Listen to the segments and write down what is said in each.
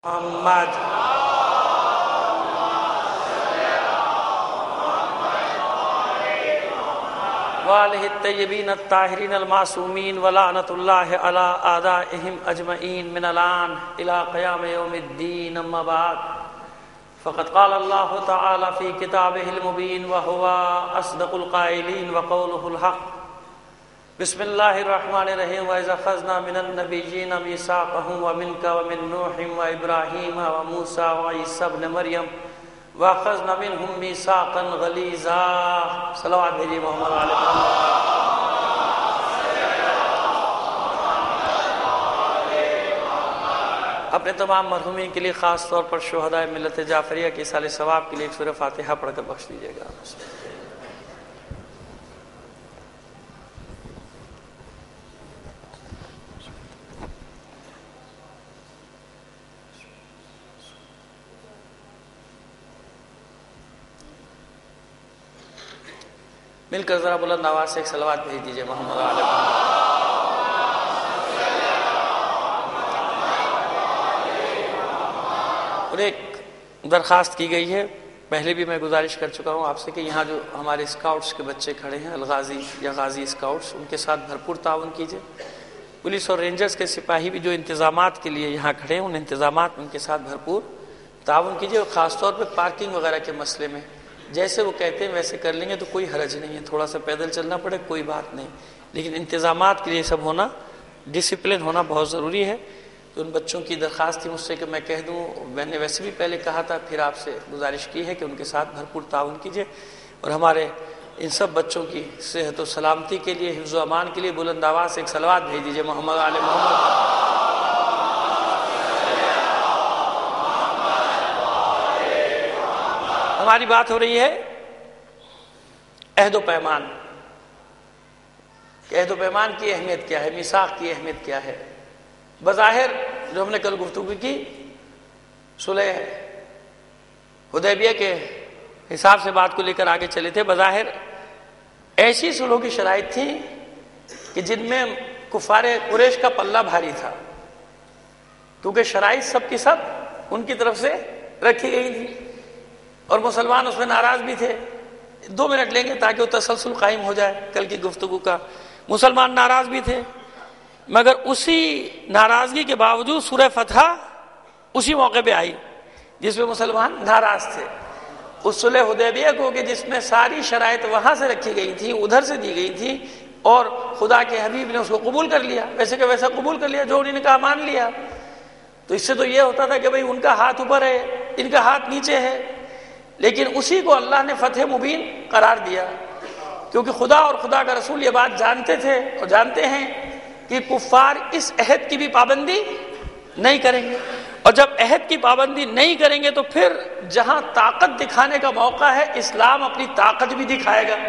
محمد وآلہ الطیبین الطاہرین المعصومین ولعنۃ اللہ علی اعدائہم اجمعین من الآن الی قیام یوم الدین اما بعد فقد قال اللہ تعالی فی کتابہ المبین وہو اصدق القائلین وقولہ الحق بسم اللہ الرحمن الرحیم وَإِذْ أَخَذْنَا مِنَ النَّبِيِّينَ مِيثَاقَهُمْ وَمِنْكَ وَمِن نُوحٍ وَإِبْرَاهِيمَ وَمُوسَىٰ وَعِيسَىٰ ابْنَ مَرْيَمَ وَأَخَذْنَا مِنْهُم مِيثَاقًا غَلِيظًا صلوات بھیجیے محمد علیہ وسلم۔ اپنے تمام مرحومین کے لیے خاص طور پر شہدائے ملت جعفریہ کے ایصال ثواب کے لیے ایک سورہ فاتحہ پڑھ کر بخش دیجیے گا۔ مل کر ذرا بلند آواز سے ایک صلوات بھیج دیجیے محمد علیہ وسلم۔ اور ایک درخواست کی گئی ہے، پہلے بھی میں گزارش کر چکا ہوں آپ سے کہ یہاں جو ہمارے اسکاؤٹس کے بچے کھڑے ہیں، الغازی یا غازی اسکاؤٹس، ان کے ساتھ بھرپور تعاون کیجیے۔ پولیس اور رینجرز کے سپاہی بھی جو انتظامات کے لیے یہاں کھڑے ہیں، ان انتظامات میں ان کے ساتھ بھرپور تعاون کیجیے، اور خاص طور پہ پارکنگ وغیرہ کے مسئلے میں جیسے وہ کہتے ہیں ویسے کر لیں گے تو کوئی حرج نہیں ہے، تھوڑا سا پیدل چلنا پڑے کوئی بات نہیں، لیکن انتظامات کے لیے سب ہونا، ڈسپلن ہونا بہت ضروری ہے۔ تو ان بچوں کی درخواست تھی مجھ سے کہ میں کہہ دوں، میں نے ویسے بھی پہلے کہا تھا، پھر آپ سے گزارش کی ہے کہ ان کے ساتھ بھرپور تعاون کیجیے، اور ہمارے ان سب بچوں کی صحت و سلامتی کے لیے، حفظ و امان کے لیے بلند آواز سے ایک صلوات بھیج دیجیے محمد آل محمد۔ ہماری بات ہو رہی ہے عہد و پیمان کہ عہد و پیمان کی اہمیت کیا ہے، میثاق کی اہمیت کیا ہے۔ بظاہر جو ہم نے کل گفتگو کی، صلح حدیبیہ کے حساب سے بات کو لے کر آگے چلے تھے، بظاہر ایسی صلح کی شرائط تھی کہ جن میں کفار قریش کا پلہ بھاری تھا، کیونکہ شرائط سب کی سب ان کی طرف سے رکھی گئی تھی، اور مسلمان اس میں ناراض بھی تھے۔ 2 منٹ لیں گے تاکہ وہ تسلسل قائم ہو جائے کل کی گفتگو کا۔ مسلمان ناراض بھی تھے، مگر اسی ناراضگی کے باوجود سورہ فتح اسی موقع پہ آئی جس میں مسلمان ناراض تھے، اس صلح حدیبیہ کو کہ جس میں ساری شرائط وہاں سے رکھی گئی تھی، ادھر سے دی گئی تھی، اور خدا کے حبیب نے اس کو قبول کر لیا، ویسے کہ ویسا قبول کر لیا، جو انہوں نے کہا مان لیا۔ تو اس سے تو یہ ہوتا تھا کہ بھئی ان کا ہاتھ اوپر ہے، ان کا ہاتھ نیچے ہے، لیکن اسی کو اللہ نے فتح مبین قرار دیا، کیونکہ خدا اور خدا کا رسول یہ بات جانتے تھے اور جانتے ہیں کہ کفار اس عہد کی بھی پابندی نہیں کریں گے، اور جب عہد کی پابندی نہیں کریں گے تو پھر جہاں طاقت دکھانے کا موقع ہے، اسلام اپنی طاقت بھی دکھائے گا۔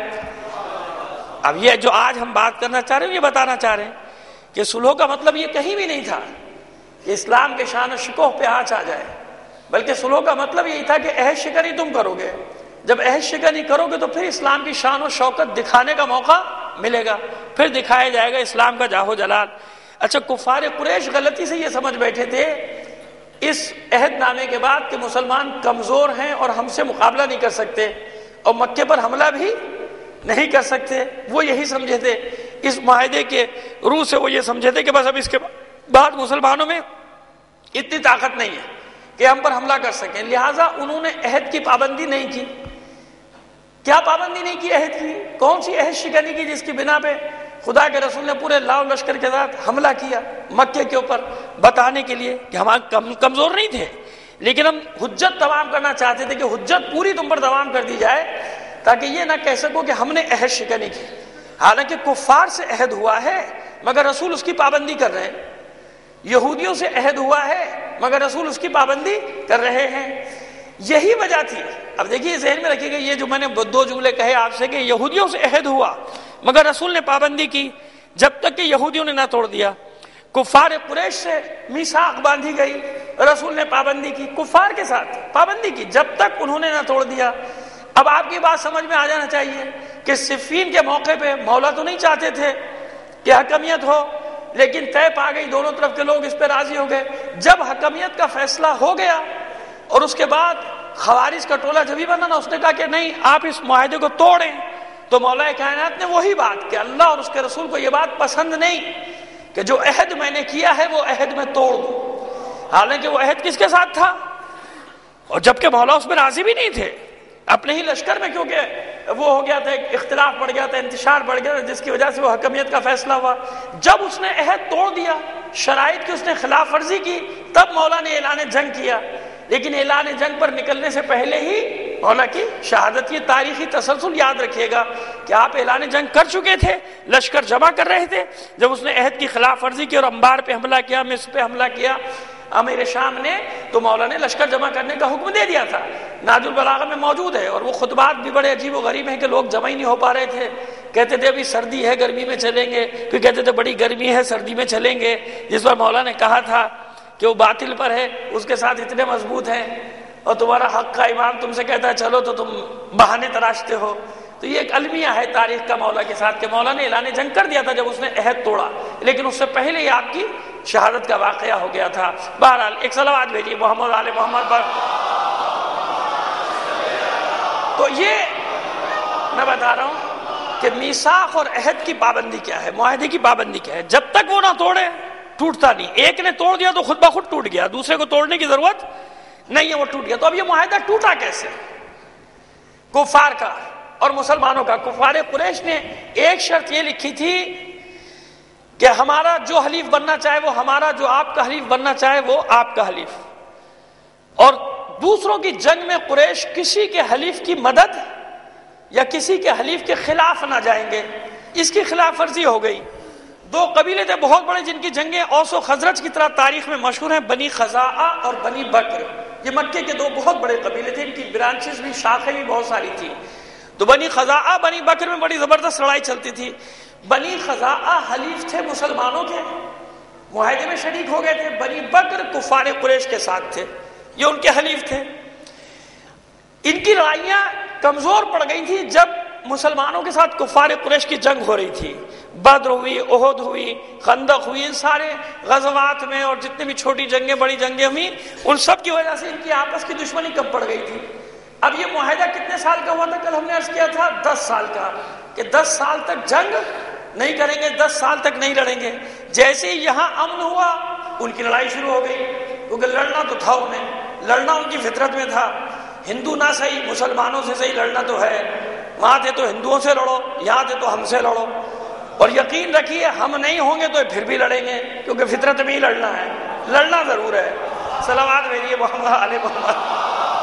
اب یہ جو آج ہم بات کرنا چاہ رہے ہیں، یہ بتانا چاہ رہے ہیں کہ صلح کا مطلب یہ کہیں بھی نہیں تھا کہ اسلام کے شان و شکوہ پہ آنچ آ جائے، بلکہ صلح کا مطلب یہی تھا کہ عہد شکنی تم کرو گے، جب عہد شکنی کرو گے تو پھر اسلام کی شان و شوکت دکھانے کا موقع ملے گا، پھر دکھایا جائے گا اسلام کا جاہ و جلال۔ اچھا، کفار قریش غلطی سے یہ سمجھ بیٹھے تھے اس عہد نامے کے بعد کہ مسلمان کمزور ہیں اور ہم سے مقابلہ نہیں کر سکتے اور مکے پر حملہ بھی نہیں کر سکتے، وہ یہی سمجھے تھے اس معاہدے کے روح سے، وہ یہ سمجھے تھے کہ بس اب اس کے بعد مسلمانوں میں اتنی طاقت نہیں ہے کہ ہم پر حملہ کر سکیں، لہٰذا انہوں نے عہد کی پابندی نہیں کی۔ کیا پابندی نہیں کی عہد کی؟ کون سی عہد شکنی کی جس کی بنا پہ خدا کے رسول نے پورے لاؤ لشکر کے ساتھ حملہ کیا مکے کے اوپر، بتانے کے لیے کہ ہم کمزور نہیں تھے، لیکن ہم حجت تمام کرنا چاہتے تھے کہ حجت پوری تم پر تمام کر دی جائے تاکہ یہ نہ کہہ سکو کہ ہم نے عہد شکنی کی۔ حالانکہ کفار سے عہد ہوا ہے مگر رسول اس کی پابندی کر رہے ہیں، یہودیوں سے عہد ہوا ہے مگر رسول اس کی پابندی کر رہے ہیں، یہی وجہ تھی۔ اب دیکھیے ذہن میں رکھیے گا، یہ جو میں نے 2 جملے کہے آپ سے کہ یہودیوں سے عہد ہوا مگر رسول نے پابندی کی، جب تک کہ یہودیوں نے نہ توڑ دیا۔ کفار قریش سے میثاق باندھی گئی، رسول نے پابندی کی، کفار کے ساتھ پابندی کی جب تک انہوں نے نہ توڑ دیا۔ اب آپ کی بات سمجھ میں آ جانا چاہیے کہ صفین کے موقع پہ مولا تو نہیں چاہتے تھے کہ حکمیت ہو، لیکن طے پا گئی، دونوں طرف کے لوگ اس پہ راضی ہو گئے۔ جب حکمیت کا فیصلہ ہو گیا اور اس کے بعد خوارج کا ٹولہ جب ہی بنا نا، اس نے کہا کہ نہیں آپ اس معاہدے کو توڑیں، تو مولا کائنات نے وہی بات کہ اللہ اور اس کے رسول کو یہ بات پسند نہیں کہ جو عہد میں نے کیا ہے وہ عہد میں توڑ دوں، حالانکہ وہ عہد کس کے ساتھ تھا، اور جبکہ مولا اس میں راضی بھی نہیں تھے اپنے ہی لشکر میں، کیونکہ وہ ہو گیا تھا، اختلاف بڑھ گیا تھا، انتشار بڑھ گیا تھا، جس کی وجہ سے وہ حکمیت کا فیصلہ ہوا۔ جب اس نے عہد توڑ دیا، شرائط کی اس نے خلاف ورزی کی، تب مولا نے اعلان جنگ کیا۔ لیکن اعلان جنگ پر نکلنے سے پہلے ہی مولا کی شہادت، یہ تاریخی تسلسل یاد رکھیے گا کہ آپ اعلان جنگ کر چکے تھے، لشکر جمع کر رہے تھے، جب اس نے عہد کی خلاف ورزی کی اور انبار پہ حملہ کیا، مصر پہ حملہ کیا امیر شام نے، تو مولا نے لشکر جمع کرنے کا حکم دے دیا تھا۔ نہج البلاغہ میں موجود ہے، اور وہ خطبات بھی بڑے عجیب و غریب ہیں کہ لوگ جمع ہی نہیں ہو پا رہے تھے، کہتے تھے ابھی سردی ہے گرمی میں چلیں گے، پھر کہتے تھے بڑی گرمی ہے سردی میں چلیں گے۔ جس پر مولا نے کہا تھا کہ وہ باطل پر ہے، اس کے ساتھ اتنے مضبوط ہیں، اور تمہارا حق کا امام تم سے کہتا ہے چلو تو تم بہانے تراشتے ہو۔ تو یہ ایک المیہ ہے تاریخ کا مولا کے ساتھ کہ مولا نے اعلان جنگ کر دیا تھا جب اس نے عہد توڑا، لیکن اس سے پہلے ہی آپ کی شہادت کا واقعہ ہو گیا تھا۔ بہرحال ایک صلوات بھیجیے محمد آل محمد پر۔ تو یہ میں بتا رہا ہوں کہ میثاق اور عہد کی پابندی کیا ہے، معاہدے کی پابندی کیا ہے۔ جب تک وہ نہ توڑے ٹوٹتا نہیں، ایک نے توڑ دیا تو خود بخود ٹوٹ گیا، دوسرے کو توڑنے کی ضرورت نہیں ہے، وہ ٹوٹ گیا۔ تو اب یہ معاہدہ ٹوٹا کیسے؟ کفار کا اور مسلمانوں کا۔ کفار قریش نے ایک شرط یہ لکھی تھی کہ ہمارا جو حلیف بننا چاہے وہ ہمارا، جو آپ کا حلیف بننا چاہے وہ آپ کا حلیف، اور دوسروں کی جنگ میں قریش کسی کے حلیف کی مدد یا کسی کے حلیف کے خلاف نہ جائیں گے۔ اس کی خلاف ورزی ہو گئی۔ دو قبیلے تھے بہت بڑے جن کی جنگیں اوس و خزرج کی طرح تاریخ میں مشہور ہیں، بنی خزاعہ اور بنی بکر۔ یہ مکے کے دو بہت بڑے قبیلے تھے، ان کی برانچز بھی، شاخیں بھی بہت ساری تھی۔ تو بنی خزاعہ بنی بکر میں بڑی زبردست لڑائی چلتی تھی۔ بنی خزاعہ حلیف تھے مسلمانوں کے، معاہدے میں شریک ہو گئے تھے۔ بنی بکر کفار قریش کے ساتھ تھے، یہ ان کے حلیف تھے۔ ان کی لڑائیاں کمزور پڑ گئی تھی جب مسلمانوں کے ساتھ کفار قریش کی جنگ ہو رہی تھی۔ بدر ہوئی، احد ہوئی، خندق ہوئی، ان سارے غزوات میں اور جتنے بھی چھوٹی جنگیں بڑی جنگیں ہوئی، ان سب کی وجہ سے ان کی آپس کی دشمنی کم پڑ گئی تھی۔ اب یہ معاہدہ کتنے سال کا ہوا تھا؟ کل ہم نے عرض کیا تھا 10 سال کا، کہ 10 سال تک جنگ نہیں کریں گے، 10 سال تک نہیں لڑیں گے۔ جیسے ہی یہاں امن ہوا ان کی لڑائی شروع ہو گئی، کیونکہ لڑنا تو تھا انہیں، لڑنا ان کی فطرت میں تھا۔ ہندو نہ صحیح، مسلمانوں سے صحیح لڑنا تو ہے، وہاں تھے تو ہندوؤں سے لڑو، یہاں تھے تو ہم سے لڑو، اور یقین رکھیے ہم نہیں ہوں گے تو پھر بھی لڑیں گے، کیونکہ فطرت میں ہی لڑنا ہے، لڑنا ضرور ہے۔ صلوات بھیجیے محمد علیہ محمد۔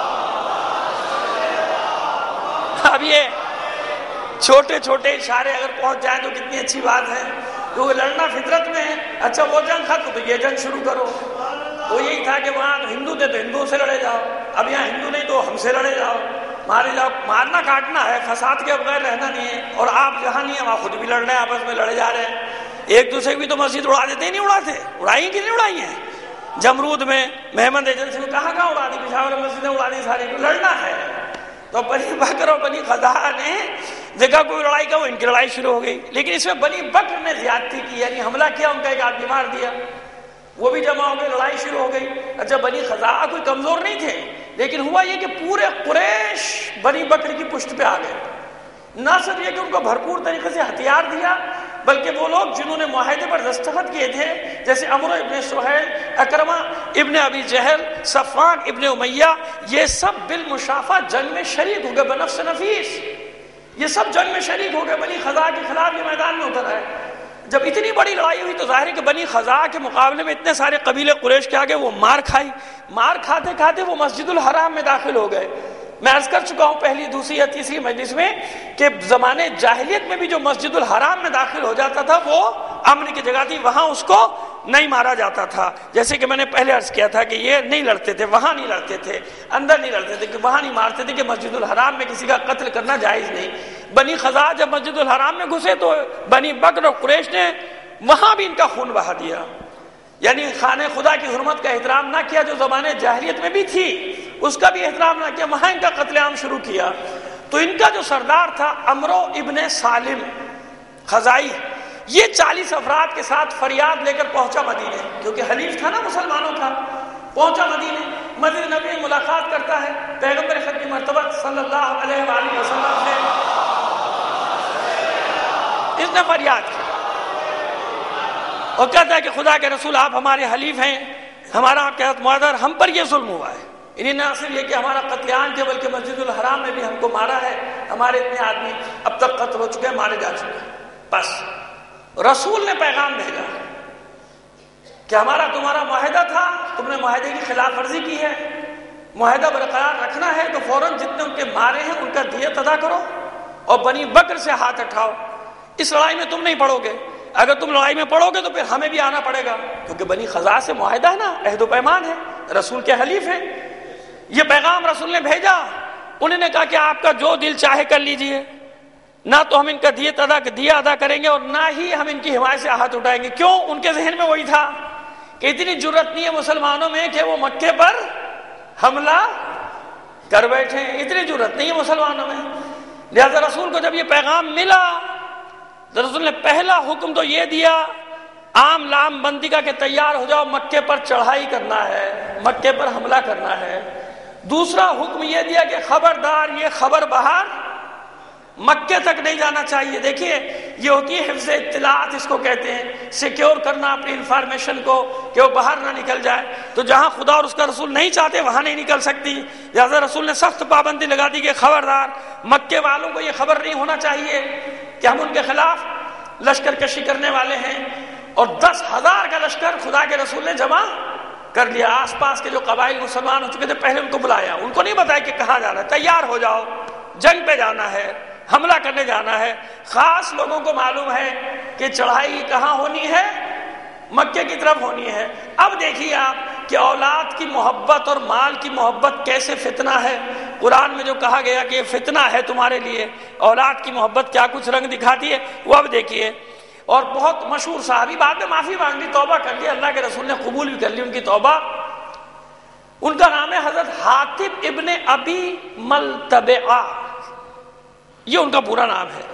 اب یہ چھوٹے چھوٹے اشارے اگر پہنچ جائیں تو کتنی اچھی بات ہے، کیونکہ لڑنا فطرت میں ہے۔ اچھا وہ جنگ ختم تو یہ جنگ شروع کرو، تو یہی تھا کہ وہاں ہندو تھے تو ہندوؤں سے لڑے جاؤ، اب یہاں ہندو نہیں تو ہم سے لڑے جاؤ، مارے جاؤ۔ مارنا کاٹنا ہے، فساد کے بغیر رہنا نہیں ہے، اور آپ جہاں نہیں ہے وہاں خود بھی لڑ رہے ہیں، آپس میں لڑے جا رہے ہیں۔ ایک دوسرے کی بھی تو مسجد اڑا دیتے ہی نہیں اڑاتے، اڑائی کہ نہیں اڑائی ہیں؟ جمرود میں، محمد ایجنسی میں کہاں کہاں اڑا دی، پشاور مسجدیں اڑا دی ساری، لڑنا ہے۔ تو بنی بکر اور بنی خزاعہ نے دیکھا کوئی لڑائی کا، وہ ان کی لڑائی شروع ہو گئی۔ لیکن اس میں بنی بکر نے زیادتی کی، یعنی حملہ کیا، ان کا ایک آدمی مار دیا، وہ بھی جمع ہو گئے، لڑائی شروع ہو گئی۔ اچھا بنی خزاعہ کوئی کمزور نہیں تھے، لیکن ہوا یہ کہ پورے قریش بنی بکر کی پشت پہ آ گئے۔ نہ صرف یہ کہ ان کو بھرپور طریقے سے ہتھیار دیا، بلکہ وہ لوگ جنہوں نے معاہدے پر دستخط کیے تھے، جیسے عمرو ابن سہیل، اکرمہ ابن ابی جہل، صفوان ابن امیہ، یہ سب بالمشافہ جنگ میں شریک ہو گئے بنفس نفیس، یہ سب جنگ میں شریک ہو گئے، بنی خزاعہ کے خلاف یہ میدان میں اتر آئے۔ جب اتنی بڑی لڑائی ہوئی تو ظاہر ہے کہ بنی خزاعہ کے مقابلے میں اتنے سارے قبیلے قریش کے آگے وہ مار کھائی، مار کھاتے کھاتے وہ مسجد الحرام میں داخل ہو گئے۔ میں عرض کر چکا ہوں پہلی، دوسری یا تیسری مجلس میں کہ زمانے جاہلیت میں بھی جو مسجد الحرام میں داخل ہو جاتا تھا وہ امن کی جگہ تھی، وہاں اس کو نہیں مارا جاتا تھا۔ جیسے کہ میں نے پہلے عرض کیا تھا کہ یہ نہیں لڑتے تھے، وہاں نہیں لڑتے تھے، اندر نہیں لڑتے تھے، کہ وہاں نہیں مارتے تھے، کہ مسجد الحرام میں کسی کا قتل کرنا جائز نہیں۔ بنی خزاعہ جب مسجد الحرام میں گھسے تو بنی بکر اور قریش نے وہاں بھی ان کا خون بہا دیا، یعنی خانہ خدا کی حرمت کا احترام نہ کیا جو زمانے جاہلیت میں بھی تھی، اس کا بھی احترام نہ کیا، وہاں ان کا قتل عام شروع کیا۔ تو ان کا جو سردار تھا عمرو ابن سالم خزائی، یہ 40 افراد کے ساتھ فریاد لے کر پہنچا مدینے، کیونکہ حلیف تھا نا مسلمانوں کا، پہنچا مدینے، مسجد نبی میں ملاقات کرتا ہے پیغمبر ختم مرتبہ صلی اللہ علیہ وآلہ وسلم سے، اس نے فریاد کی اور کہتا ہے کہ خدا کے رسول آپ ہمارے حلیف ہیں، ہمارا آپ کے ہاتھ معذر، ہم پر یہ ظلم ہوا ہے، انہیں نہ صرف یہ کہ ہمارا قتل عام کیا بلکہ مسجد الحرام میں بھی ہم کو مارا ہے، ہمارے اتنے آدمی اب تک قتل ہو چکے ہیں، مارے جا چکے ہیں۔ بس رسول نے پیغام بھیجا کہ ہمارا تمہارا معاہدہ تھا، تم نے معاہدے کی خلاف ورزی کی ہے، معاہدہ برقرار رکھنا ہے تو فوراً جتنے ان کے مارے ہیں ان کا دیت ادا کرو اور بنی بکر سے ہاتھ اٹھاؤ، اس لڑائی میں تم نہیں پڑو گے، اگر تم لڑائی میں پڑو گے تو پھر ہمیں بھی آنا پڑے گا، کیونکہ بنی خزاعہ سے معاہدہ ہے نا، عہد و پیمان ہے، رسول کے حلیف ہیں۔ یہ پیغام رسول نے بھیجا، انہوں نے کہا کہ آپ کا جو دل چاہے کر لیجئے، نہ تو ہم ان کا دیا ادا کریں گے اور نہ ہی ہم ان کی حمایت سے ہاتھ اٹھائیں گے۔ کیوں؟ ان کے ذہن میں وہی تھا کہ اتنی جرت نہیں ہے مسلمانوں میں کہ وہ مکے پر حملہ کر بیٹھے، اتنی جرت نہیں ہے مسلمانوں میں۔ لہذا رسول کو جب یہ پیغام ملا تو رسول نے پہلا حکم تو یہ دیا عام لام بندی کا کہ تیار ہو جاؤ، مکے پر چڑھائی کرنا ہے، مکے پر حملہ کرنا ہے۔ دوسرا حکم یہ دیا کہ خبردار یہ خبر باہر مکے تک نہیں جانا چاہیے۔ دیکھیے یہ ہوتی ہے حفظ اطلاعات، اس کو کہتے ہیں، سیکیور کرنا اپنی انفارمیشن کو کہ وہ باہر نہ نکل جائے، تو جہاں خدا اور اس کا رسول نہیں چاہتے وہاں نہیں نکل سکتی۔ لہٰذا رسول نے سخت پابندی لگا دی کہ خبردار مکے والوں کو یہ خبر نہیں ہونا چاہیے کہ ہم ان کے خلاف لشکر کشی کرنے والے ہیں، اور 10,000 کا لشکر خدا کے رسول نے جمع کر لیا۔ آس پاس کے جو قبائل مسلمان ہو چکے تھے پہلے ان کو بلایا، ان کو نہیں بتایا کہ کہاں جانا ہے، تیار ہو جاؤ، جنگ پہ جانا ہے، حملہ کرنے جانا ہے۔ خاص لوگوں کو معلوم ہے کہ چڑھائی کہاں ہونی ہے، مکے کی طرف ہونی ہے۔ اب دیکھیے آپ کہ اولاد کی محبت اور مال کی محبت کیسے فتنہ ہے۔ قرآن میں جو کہا گیا کہ یہ فتنہ ہے تمہارے لیے، اولاد کی محبت کیا کچھ رنگ دکھاتی ہے وہ اب دیکھیے۔ اور بہت مشہور صحابی، بعد میں معافی مانگ لی، توبہ کر لی، اللہ کے رسول نے قبول بھی کر لی ان کی توبہ۔ ان کا نام ہے حضرت حاتب ابن ابی ملتبعہ، یہ ان کا پورا نام ہے،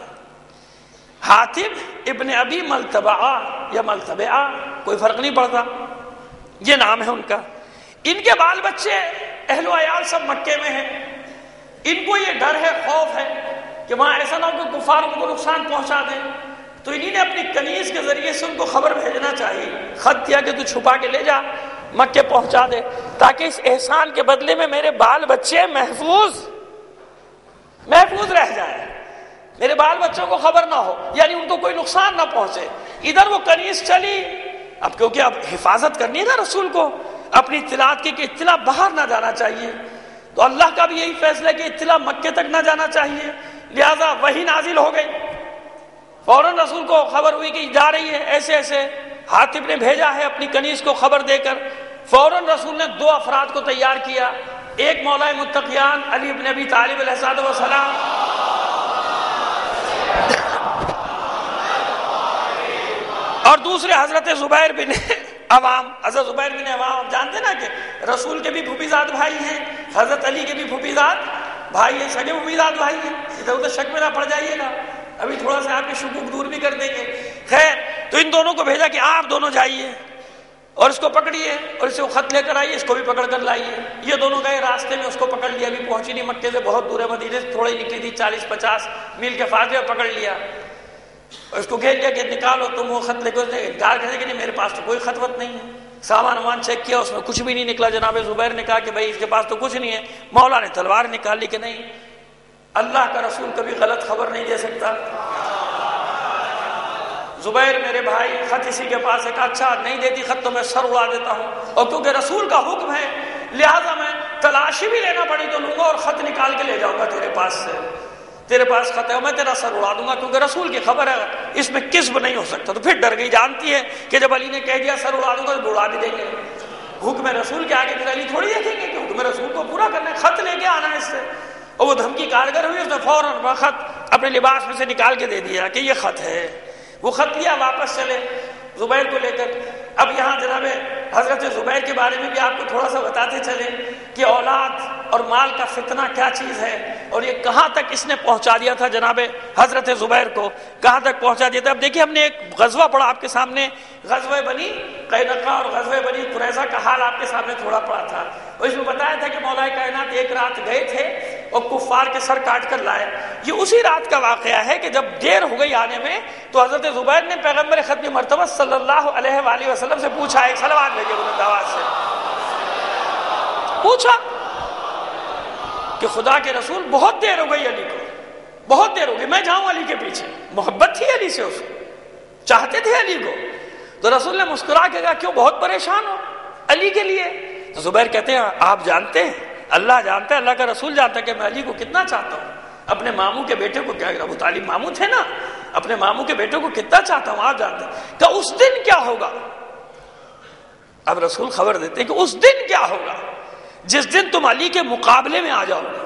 حاتب ابن ابی ملتبعہ یا ملتبعہ، کوئی فرق نہیں پڑتا، یہ نام ہے ان کا۔ ان کے بال بچے اہل و عیال سب مکے میں ہیں، ان کو یہ ڈر ہے، خوف ہے کہ وہاں ایسا نہ ہو کہ کفار ان کو نقصان پہنچا دیں، تو انہی نے اپنی کنیز کے ذریعے سے ان کو خبر بھیجنا چاہیے، خط کیا کہ تو چھپا کے لے جا، مکے پہنچا دے، تاکہ اس احسان کے بدلے میں میرے بال بچے محفوظ رہ جائیں، میرے بال بچوں کو خبر نہ ہو، یعنی ان کو کوئی نقصان نہ پہنچے۔ ادھر وہ کنیز چلی، اب کیونکہ اب حفاظت کرنی ہے نا رسول کو اپنی اطلاعات کی، کہ اطلاع باہر نہ جانا چاہیے، تو اللہ کا بھی یہی فیصلہ ہے کہ اطلاع مکے تک نہ جانا چاہیے، لہذا وحی نازل ہو گئی۔ فوراً رسول کو خبر ہوئی کہ جا رہی ہے، ایسے ایسے حاتب نے بھیجا ہے اپنی کنیز کو خبر دے کر۔ فوراً رسول نے 2 افراد کو تیار کیا، ایک مولا متقیان علی ابن ابی طالب علیہ السلام، اور دوسرے حضرت زبیر بن عوام۔ حضرت زبیر بن عوام آپ جانتے نا کہ رسول کے بھی پھوپھیزاد بھائی ہیں، حضرت علی کے بھی پھوپھیزاد بھائی ہیں، سگے پھوپھیزاد بھائی ہیں، ادھر ادھر شک میں نہ پڑ جائیے گا، ابھی تھوڑا سا آپ کے شکوک دور بھی کر دیں گے۔ خیر، تو ان دونوں کو بھیجا کہ آپ دونوں جائیے اور اس کو پکڑیے اور اسے وہ خط لے کر آئیے، اس کو بھی پکڑ کر لائیے۔ یہ دونوں گئے، راستے میں اس کو پکڑ لیا، ابھی پہنچی نہیں، مکے سے بہت دور ہے، مدینے سے تھوڑی نکلی تھی، 40-50 میل کے فاصلے پر پکڑ لیا اور اس کو کہہ لیا کہ نکالو تم وہ خط لے کے۔ انکار کرے کہ نہیں میرے پاس تو کوئی خط وط نہیں ہے، سامان وامان چیک کیا، اس میں کچھ بھی نہیں نکلا۔ جناب زبیر نے کہا کہ بھائی اس کے پاس تو کچھ نہیں ہے۔ مولا نے تلوار نکال لی کہ نہیں، اللہ کا رسول کبھی غلط خبر نہیں دے سکتا۔ زبیر میرے بھائی خط اسی کے پاس ہے، کہ اچھا نہیں دیتی خط تو میں سر اڑا دیتا ہوں، اور کیونکہ رسول کا حکم ہے لہٰذا میں تلاشی بھی لینا پڑی تو لوں گا اور خط نکال کے لے جاؤں گا تیرے پاس سے، تیرے پاس خط ہے میں تیرا سر اڑا دوں گا، کیونکہ رسول کی خبر ہے، اس میں کذب نہیں ہو سکتا۔ تو پھر ڈر گئی، جانتی ہے کہ جب علی نے کہہ دیا سر اڑا دوں گا تو اڑا بھی دیں گے، حکم رسول کے آگے پھر علی تھوڑی دیکھیں گے کہ حکم رسول کو پورا کرنا ہے، خط لے کے آنا ہے اس سے۔ اور وہ دھمکی کارگر ہوئی، اس نے فوراً وہ خط اپنے لباس میں سے نکال کے دے دیا کہ یہ خط ہے۔ وہ خط لیا، واپس چلے زبیر کو لے کر۔ اب یہاں جناب حضرت زبیر کے بارے میں بھی آپ کو تھوڑا سا بتاتے چلیں کہ اولاد اور مال کا فتنہ کیا چیز ہے اور یہ کہاں تک اس نے پہنچا دیا تھا جناب حضرت زبیر کو، کہاں تک پہنچا دیا تھا۔ اب دیکھیے ہم نے ایک غزوہ پڑھا آپ کے سامنے، غزوہ بنی قینقاع اور غزوہ بنی قریظہ کا حال آپ کے سامنے تھوڑا پڑا تھا، اور اس میں بتایا تھا کہ مولا کائنات ایک رات گئے تھے اور کفار کے سر کاٹ کر لائے۔ یہ اسی رات کا واقعہ ہے کہ جب دیر ہو گئی آنے میں تو حضرت زبیر نے پیغمبر ختم مرتبہ صلی اللہ علیہ وآلہ وسلم سے پوچھا، ایک صلوات بھیجیے بلند آواز سے، پوچھا کہ خدا کے رسول بہت دیر ہو گئی علی کو، بہت دیر ہو گئی، میں جاؤں علی کے پیچھے۔ محبت تھی علی سے، اس کو چاہتے تھے علی کو، تو رسول نے مسکرا کے کہا کیوں بہت پریشان ہو علی کے لیے؟ تو زبیر کہتے ہیں آپ جانتے ہیں، اللہ جانتا ہے، اللہ کا رسول جانتا ہے کہ میں علی کو کتنا چاہتا ہوں، اپنے ماموں کے بیٹے کو، کیا ابو طالب ماموں تھے نا، اپنے ماموں کے بیٹے کو کتنا چاہتا ہوں آپ جانتے ہیں۔ کہ اس دن کیا ہوگا؟ اب رسول خبر دیتے ہیں کہ اس دن کیا ہوگا جس دن تم علی کے مقابلے میں آ جاؤ گے۔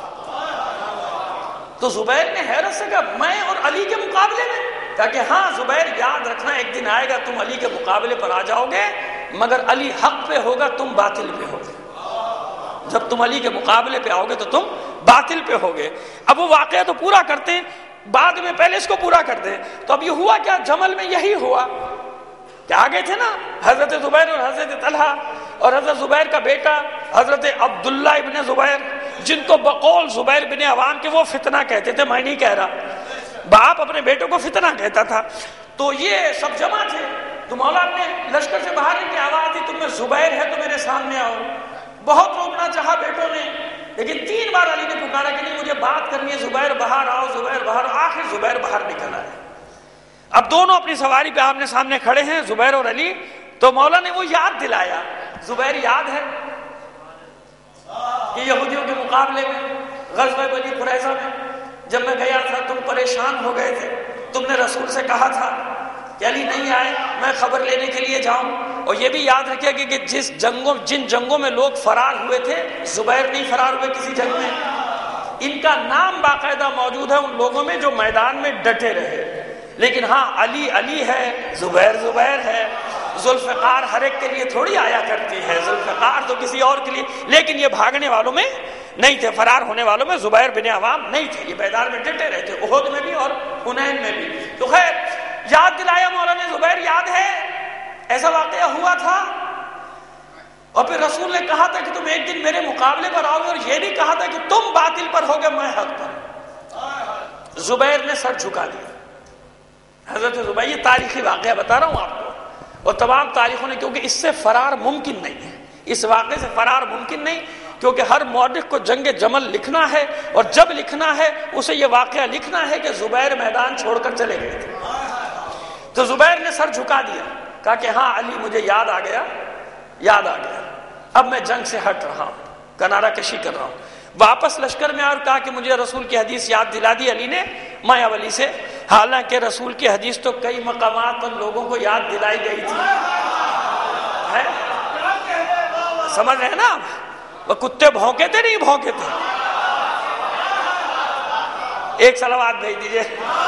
تو زبیر نے حیرت سے کہا میں اور علی کے مقابلے میں؟ کہا کہ ہاں زبیر یاد رکھنا ایک دن آئے گا تم علی کے مقابلے پر آ جاؤ گے، مگر علی حق پہ ہوگا تم باطل پہ ہوگے۔ جب تم علی کے مقابلے پہ آؤ گے تو تم باطل پہ ہوگے۔ اب وہ واقعہ تو پورا کرتے ہیں بعد میں، پہلے اس کو پورا کر دیں۔ تو اب یہ ہوا کیا؟ جمل میں یہی ہوا کہ آگے تھے نا حضرت زبیر اور حضرت طلحہ، اور حضرت زبیر کا بیٹا حضرت عبداللہ ابن زبیر، جن کو بقول زبیر بن عوام کے وہ فتنہ کہتے تھے، میں نہیں کہہ رہا، باپ اپنے بیٹوں کو فتنہ کہتا تھا۔ تو یہ سب جمع تھے، تو مولا اپنے لشکر سے باہر کی آواز دی تم میں زبیر ہے تو میرے سامنے آؤ۔ بہت روکنا چاہا بیٹوں نے، لیکن 3 بار علی نے پکارا کہ نہیں مجھے بات کرنی ہے، زبیر باہر آؤ، زبیر باہر۔ آخر زبیر باہر نکل آئے۔ اب دونوں اپنی سواری پہ آمنے سامنے کھڑے ہیں زبیر اور علی، تو مولا نے وہ یاد دلایا، زبیر یاد ہے کہ یہودیوں کے مقابلے میں غزوہ بنی قریظہ میں جب میں گیا تھا تم پریشان ہو گئے تھے، تم نے رسول سے کہا تھا کہ علی نہیں آئے میں خبر لینے کے لیے جاؤں۔ اور یہ بھی یاد رکھیے کہ جن جنگوں میں لوگ فرار ہوئے تھے زبیر نہیں فرار ہوئے کسی جنگ میں، ان کا نام باقاعدہ موجود ہے ان لوگوں میں جو میدان میں ڈٹے رہے۔ لیکن ہاں علی علی ہے، زبیر زبیر ہے، ذوالفقار ہر ایک کے لیے تھوڑی آیا کرتی ہے، ذوالفقار تو کسی اور کے لیے، لیکن یہ بھاگنے والوں میں نہیں تھے، فرار ہونے والوں میں زبیر بن عوام نہیں تھے، یہ میدان میں ڈٹے رہے تھے، احد میں بھی اور حنین میں بھی۔ تو خیر یاد دلایا مولا نے، زبیر یاد ہے ایسا واقعہ ہوا تھا، اور پھر رسول نے کہا تھا کہ تم ایک دن میرے مقابلے پر آؤ گے، اور یہ بھی کہا تھا کہ تم باطل پر ہوگے میں حق پر۔ زبیر نے سر جھکا دیا۔ حضرت زبیر، یہ تاریخی واقعہ بتا رہا ہوں آپ کو، اور تمام تاریخوں نے، کیونکہ اس سے فرار ممکن نہیں ہے، اس واقعے سے فرار ممکن نہیں، کیونکہ ہر مورخ کو جنگ جمل لکھنا ہے، اور جب لکھنا ہے اسے یہ واقعہ لکھنا ہے کہ زبیر میدان چھوڑ کر چلے گئے تھے۔ تو زبیر نے سر جھکا دیا، کہا کہ ہاں علی مجھے یاد آ گیا، یاد آ گیا، اب میں جنگ سے ہٹ رہا ہوں، کنارہ کشی کر رہا ہوں۔ واپس لشکر میں اور کہا کہ مجھے رسول کی حدیث یاد دلا دی علی نے مایا ولی سے، حالانکہ رسول کی حدیث تو کئی مقامات پر لوگوں کو یاد دلائی گئی تھی، ہے سمجھ رہے ہیں نا؟ وہ کتے بھونکے تھے نہیں بھونکے تھے؟ ایک صلوات بھیج دیجئے،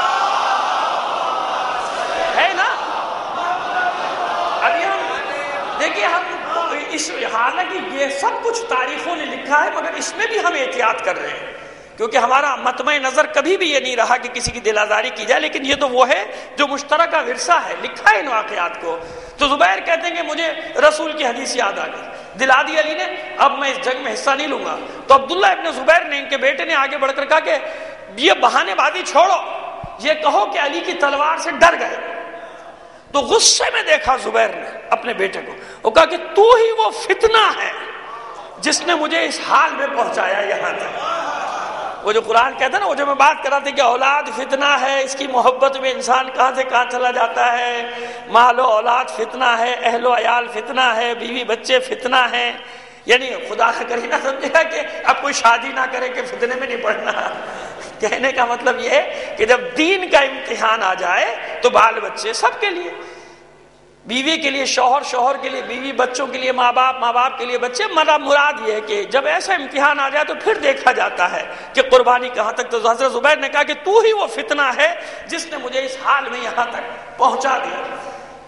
ہے نا؟ ابھی ہم دیکھیے، ہم اس حالانکہ یہ سب کچھ تاریخوں نے لکھا ہے، مگر اس میں بھی ہم احتیاط کر رہے ہیں، کیونکہ ہمارا مطمع نظر کبھی بھی یہ نہیں رہا کہ کسی کی دل آزاری کی جائے، لیکن یہ تو وہ ہے جو مشترکہ ورثہ ہے، لکھا ہے ان واقعات کو۔ تو زبیر کہتے ہیں کہ مجھے رسول کی حدیث یاد آ گئی، دلا دی علی نے، اب میں اس جنگ میں حصہ نہیں لوں گا۔ تو عبداللہ ابن زبیر نے، ان کے بیٹے نے آگے بڑھ کر کہا کہ یہ بہانے بازی چھوڑو، یہ کہو کہ علی کی تلوار سے ڈر گئے۔ تو غصے میں دیکھا زبیر نے اپنے بیٹے کو، وہ کہا کہ تو ہی وہ فتنہ ہے جس نے مجھے اس حال میں پہنچایا یہاں تک۔ وہ جو قرآن کہتا ہے نا، وہ جو میں بات کر رہا تھا کہ اولاد فتنہ ہے، اس کی محبت میں انسان کہاں سے کہاں چلا جاتا ہے، مال و اولاد فتنہ ہے، اہل و عیال فتنہ ہے، بیوی بچے فتنہ ہیں، یعنی خدا نہ کرے نہ سمجھے گا کہ اب کوئی شادی نہ کرے کہ فتنے میں نہیں پڑنا۔ کہنے کا مطلب یہ ہے کہ جب دین کا امتحان آ جائے تو بال بچے سب کے لیے، بیوی کے لیے شوہر، شوہر کے لیے بیوی، بچوں کے لیے ماں باپ، ماں باپ کے لیے بچے، مراد یہ ہے کہ جب ایسا امتحان آ جائے تو پھر دیکھا جاتا ہے کہ قربانی کہاں تک۔ تو حضرت زبیر نے کہا کہ تو ہی وہ فتنہ ہے جس نے مجھے اس حال میں یہاں تک پہنچا دیا۔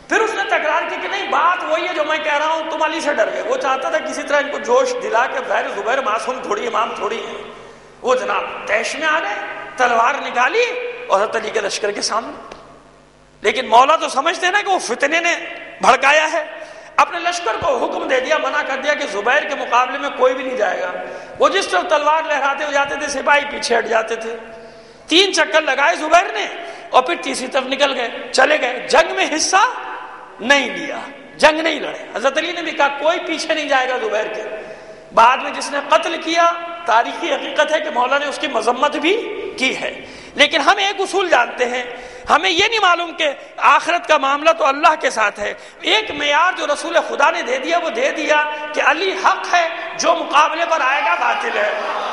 پھر اس نے تکرار کی کہ نہیں بات وہی ہے جو میں کہہ رہا ہوں، تم علی سے ڈر گئے. وہ چاہتا تھا کسی طرح ان کو جوش دلا کے ظاہر زبیر معصوم تھوڑی امام تھوڑی ہے. وہ جناب تیش میں آ گئے، تلوار نکالی اور حضرت علی کے لشکر کے سامنے. لیکن مولا تو سمجھتے ہیں نا کہ وہ فتنے نے بھڑکایا ہے، اپنے لشکر کو حکم دے دیا، منع کر دیا کہ زبیر کے مقابلے میں کوئی بھی نہیں جائے گا. وہ جس طرف تلوار لہراتے ہو جاتے تھے سپاہی پیچھے ہٹ جاتے تھے. 3 چکر لگائے زبیر نے اور پھر تیسری طرف نکل گئے، چلے گئے. جنگ میں حصہ نہیں لیا، جنگ نہیں لڑے. حضرت علی نے بھی کہا کوئی پیچھے نہیں جائے گا زبیر کے. بعد میں جس نے قتل کیا، تاریخی حقیقت ہے کہ مولا نے اس کی مذمت بھی کی ہے. لیکن ہم ایک اصول جانتے ہیں، ہمیں یہ نہیں معلوم کہ آخرت کا معاملہ تو اللہ کے ساتھ ہے. ایک معیار جو رسول خدا نے دے دیا وہ دے دیا کہ علی حق ہے، جو مقابلے پر آئے گا باطل ہے.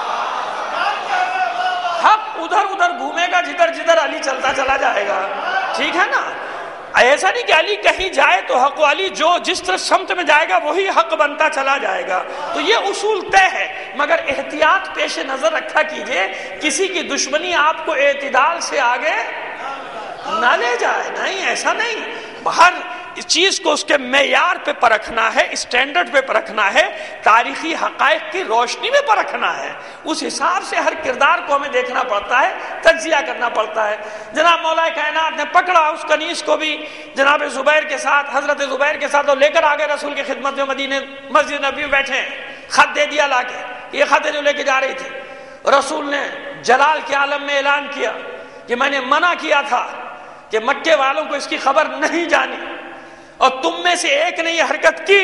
حق ادھر ادھر گھومے گا، جدھر جدھر علی چلتا چلا جائے گا. ٹھیک ہے نا؟ ایسا نہیں کہ علی کہیں جائے تو حق، علی جو جس طرح سمت میں جائے گا وہی حق بنتا چلا جائے گا. تو یہ اصول طے ہے، مگر احتیاط پیش نظر رکھا کیجئے، کسی کی دشمنی آپ کو اعتدال سے آگے نہ لے جائے. نہیں، ایسا نہیں. ہر چیز کو اس کے معیار پہ پرکھنا ہے، اسٹینڈرڈ پہ پرکھنا ہے، تاریخی حقائق کی روشنی میں پرکھنا ہے. اس حساب سے ہر کردار کو ہمیں دیکھنا پڑتا ہے، تجزیہ کرنا پڑتا ہے. جناب مولا کائنات نے پکڑا اس کنیز کو بھی جناب زبیر کے ساتھ، حضرت زبیر کے ساتھ، اور لے کر آگے رسول کی خدمت میں مدینے مسجد نبی میں بیٹھے. خط دے دیا لا کے، یہ خط ہے جو لے کے جا رہی تھی. رسول نے جلال کے عالم میں اعلان کیا کہ میں نے منع کیا تھا کہ مکے والوں کو اس کی خبر نہیں جانی، اور تم میں سے ایک نے یہ حرکت کی،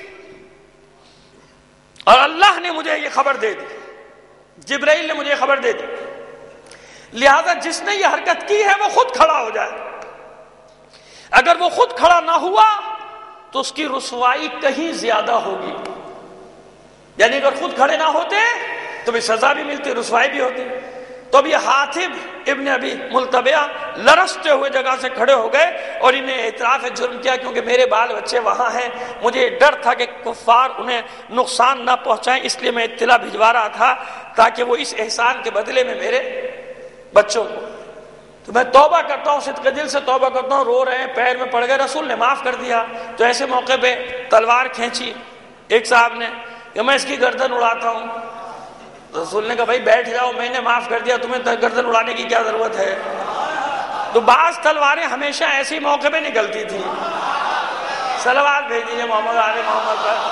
اور اللہ نے مجھے یہ خبر دے دی، جبرائیل نے مجھے خبر دے دی. لہذا جس نے یہ حرکت کی ہے وہ خود کھڑا ہو جائے. اگر وہ خود کھڑا نہ ہوا تو اس کی رسوائی کہیں زیادہ ہوگی. یعنی اگر خود کھڑے نہ ہوتے تو بھی سزا بھی ملتی، رسوائی بھی ہوتی. تو اب یہ حاتب ابن ابی ملتبیہ لرزتے ہوئے جگہ سے کھڑے ہو گئے اور انہیں اعتراف جرم کیا، کیونکہ میرے بال بچے وہاں ہیں، مجھے ڈر تھا کہ کفار انہیں نقصان نہ پہنچائیں، اس لیے میں اطلاع بھجوا رہا تھا تاکہ وہ اس احسان کے بدلے میں میرے بچوں کو. تو میں توبہ کرتا ہوں، صدق دل سے توبہ کرتا ہوں. رو رہے ہیں، پیر میں پڑ گئے. رسول نے معاف کر دیا. تو ایسے موقع پہ تلوار کھینچی ایک صاحب نے کہ میں اس کی گردن اڑاتا ہوں. رسول نے کہا بھائی بیٹھ جاؤ، میں نے معاف کر دیا، تمہیں گردن اڑانے کی کیا ضرورت ہے. تو بعض تلواریں ہمیشہ ایسی موقع پہ نکلتی تھی. صلوات بھیج دیجیے محمد آل محمد پر.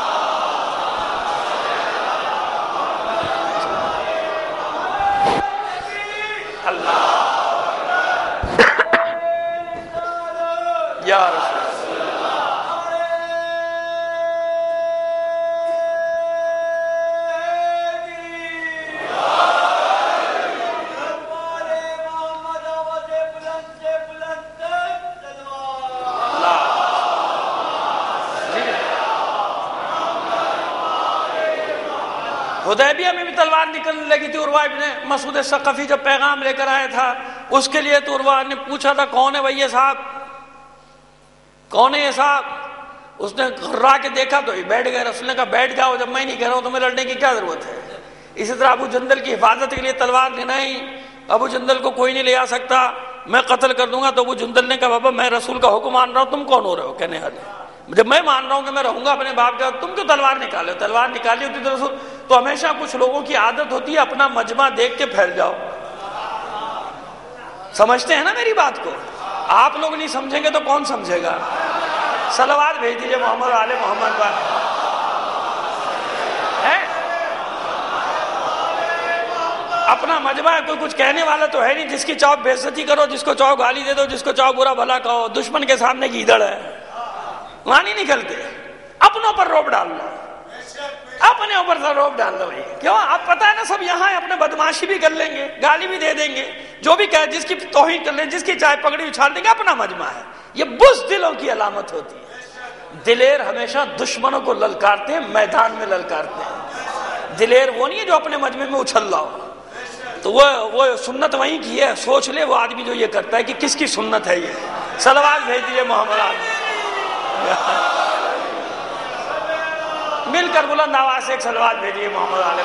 اللہ یا رسول حدیبیہ میں بھی تلوار نکلنے لگی تھی. عروہ ابن مسعود ثقفی جب پیغام لے کر آیا تھا اس کے لیے، تو عروہ نے پوچھا تھا کون ہے بھائی یہ صاحب، کون ہے یہ صاحب. اس نے گھرا کے دیکھا تو بیٹھ گئے. رسول نے کہا بیٹھ جاؤ، جب میں نہیں کہہ رہا ہوں تمہیں لڑنے کی کیا ضرورت ہے. اسی طرح ابو جندل کی حفاظت کے لیے تلوار لینا ہی، ابو جندل کو کوئی نہیں لے آ سکتا، میں قتل کر دوں گا. تو ابو جندل نے کہا بابا میں رسول کا حکم مان رہا ہوں، تم کون ہو رہے ہو کہنے والے. جب میں مان رہا ہوں کہ میں رہوں گا اپنے باپ کا، تم کیوں تلوار نکالے. تلوار نکالی ہوتی تو رسول. تو ہمیشہ کچھ لوگوں کی عادت ہوتی ہے اپنا مجمع دیکھ کے پھیل جاؤ. سمجھتے ہیں نا میری بات کو؟ آپ لوگ نہیں سمجھیں گے تو کون سمجھے گا. صلوات بھیج دیجیے محمد آل محمد پر. اپنا مجمع ہے، کوئی کچھ کہنے والا تو ہے نہیں. جس کی چاہو بے عزتی کرو، جس کو چاہو گالی دے دو، جس کو چاہو برا بھلا کہو. دشمن کے سامنے گیدڑ ہے، وہاں نہیں نکلتے. اپنوں پر روب ڈال لو، اپنے اوپر سے روب ڈال دو بھائی. کیوں؟ آپ پتہ ہے نا سب یہاں اپنے بدماشی بھی کر لیں گے، گالی بھی دے دیں گے، جو بھی کہے، جس کی توہین کر لیں، جس کی چائے پگڑی اچھال دیں گے. اپنا مجمع ہے. یہ بزدلوں کی علامت ہوتی ہے. دلیر ہمیشہ دشمنوں کو للکارتے ہیں، میدان میں للکارتے ہیں. دلیر وہ نہیں ہے جو اپنے مجمع میں اچھل رہا ہو. تو وہ سنت وہیں کی ہے. سوچ لے وہ آدمی جو یہ کرتا ہے کہ کس کی سنت ہے یہ. صلوات بھیج دیجیے محمد آل. مل کر بلند آواز سے ایک صلوات بھیجیے محمد علیہ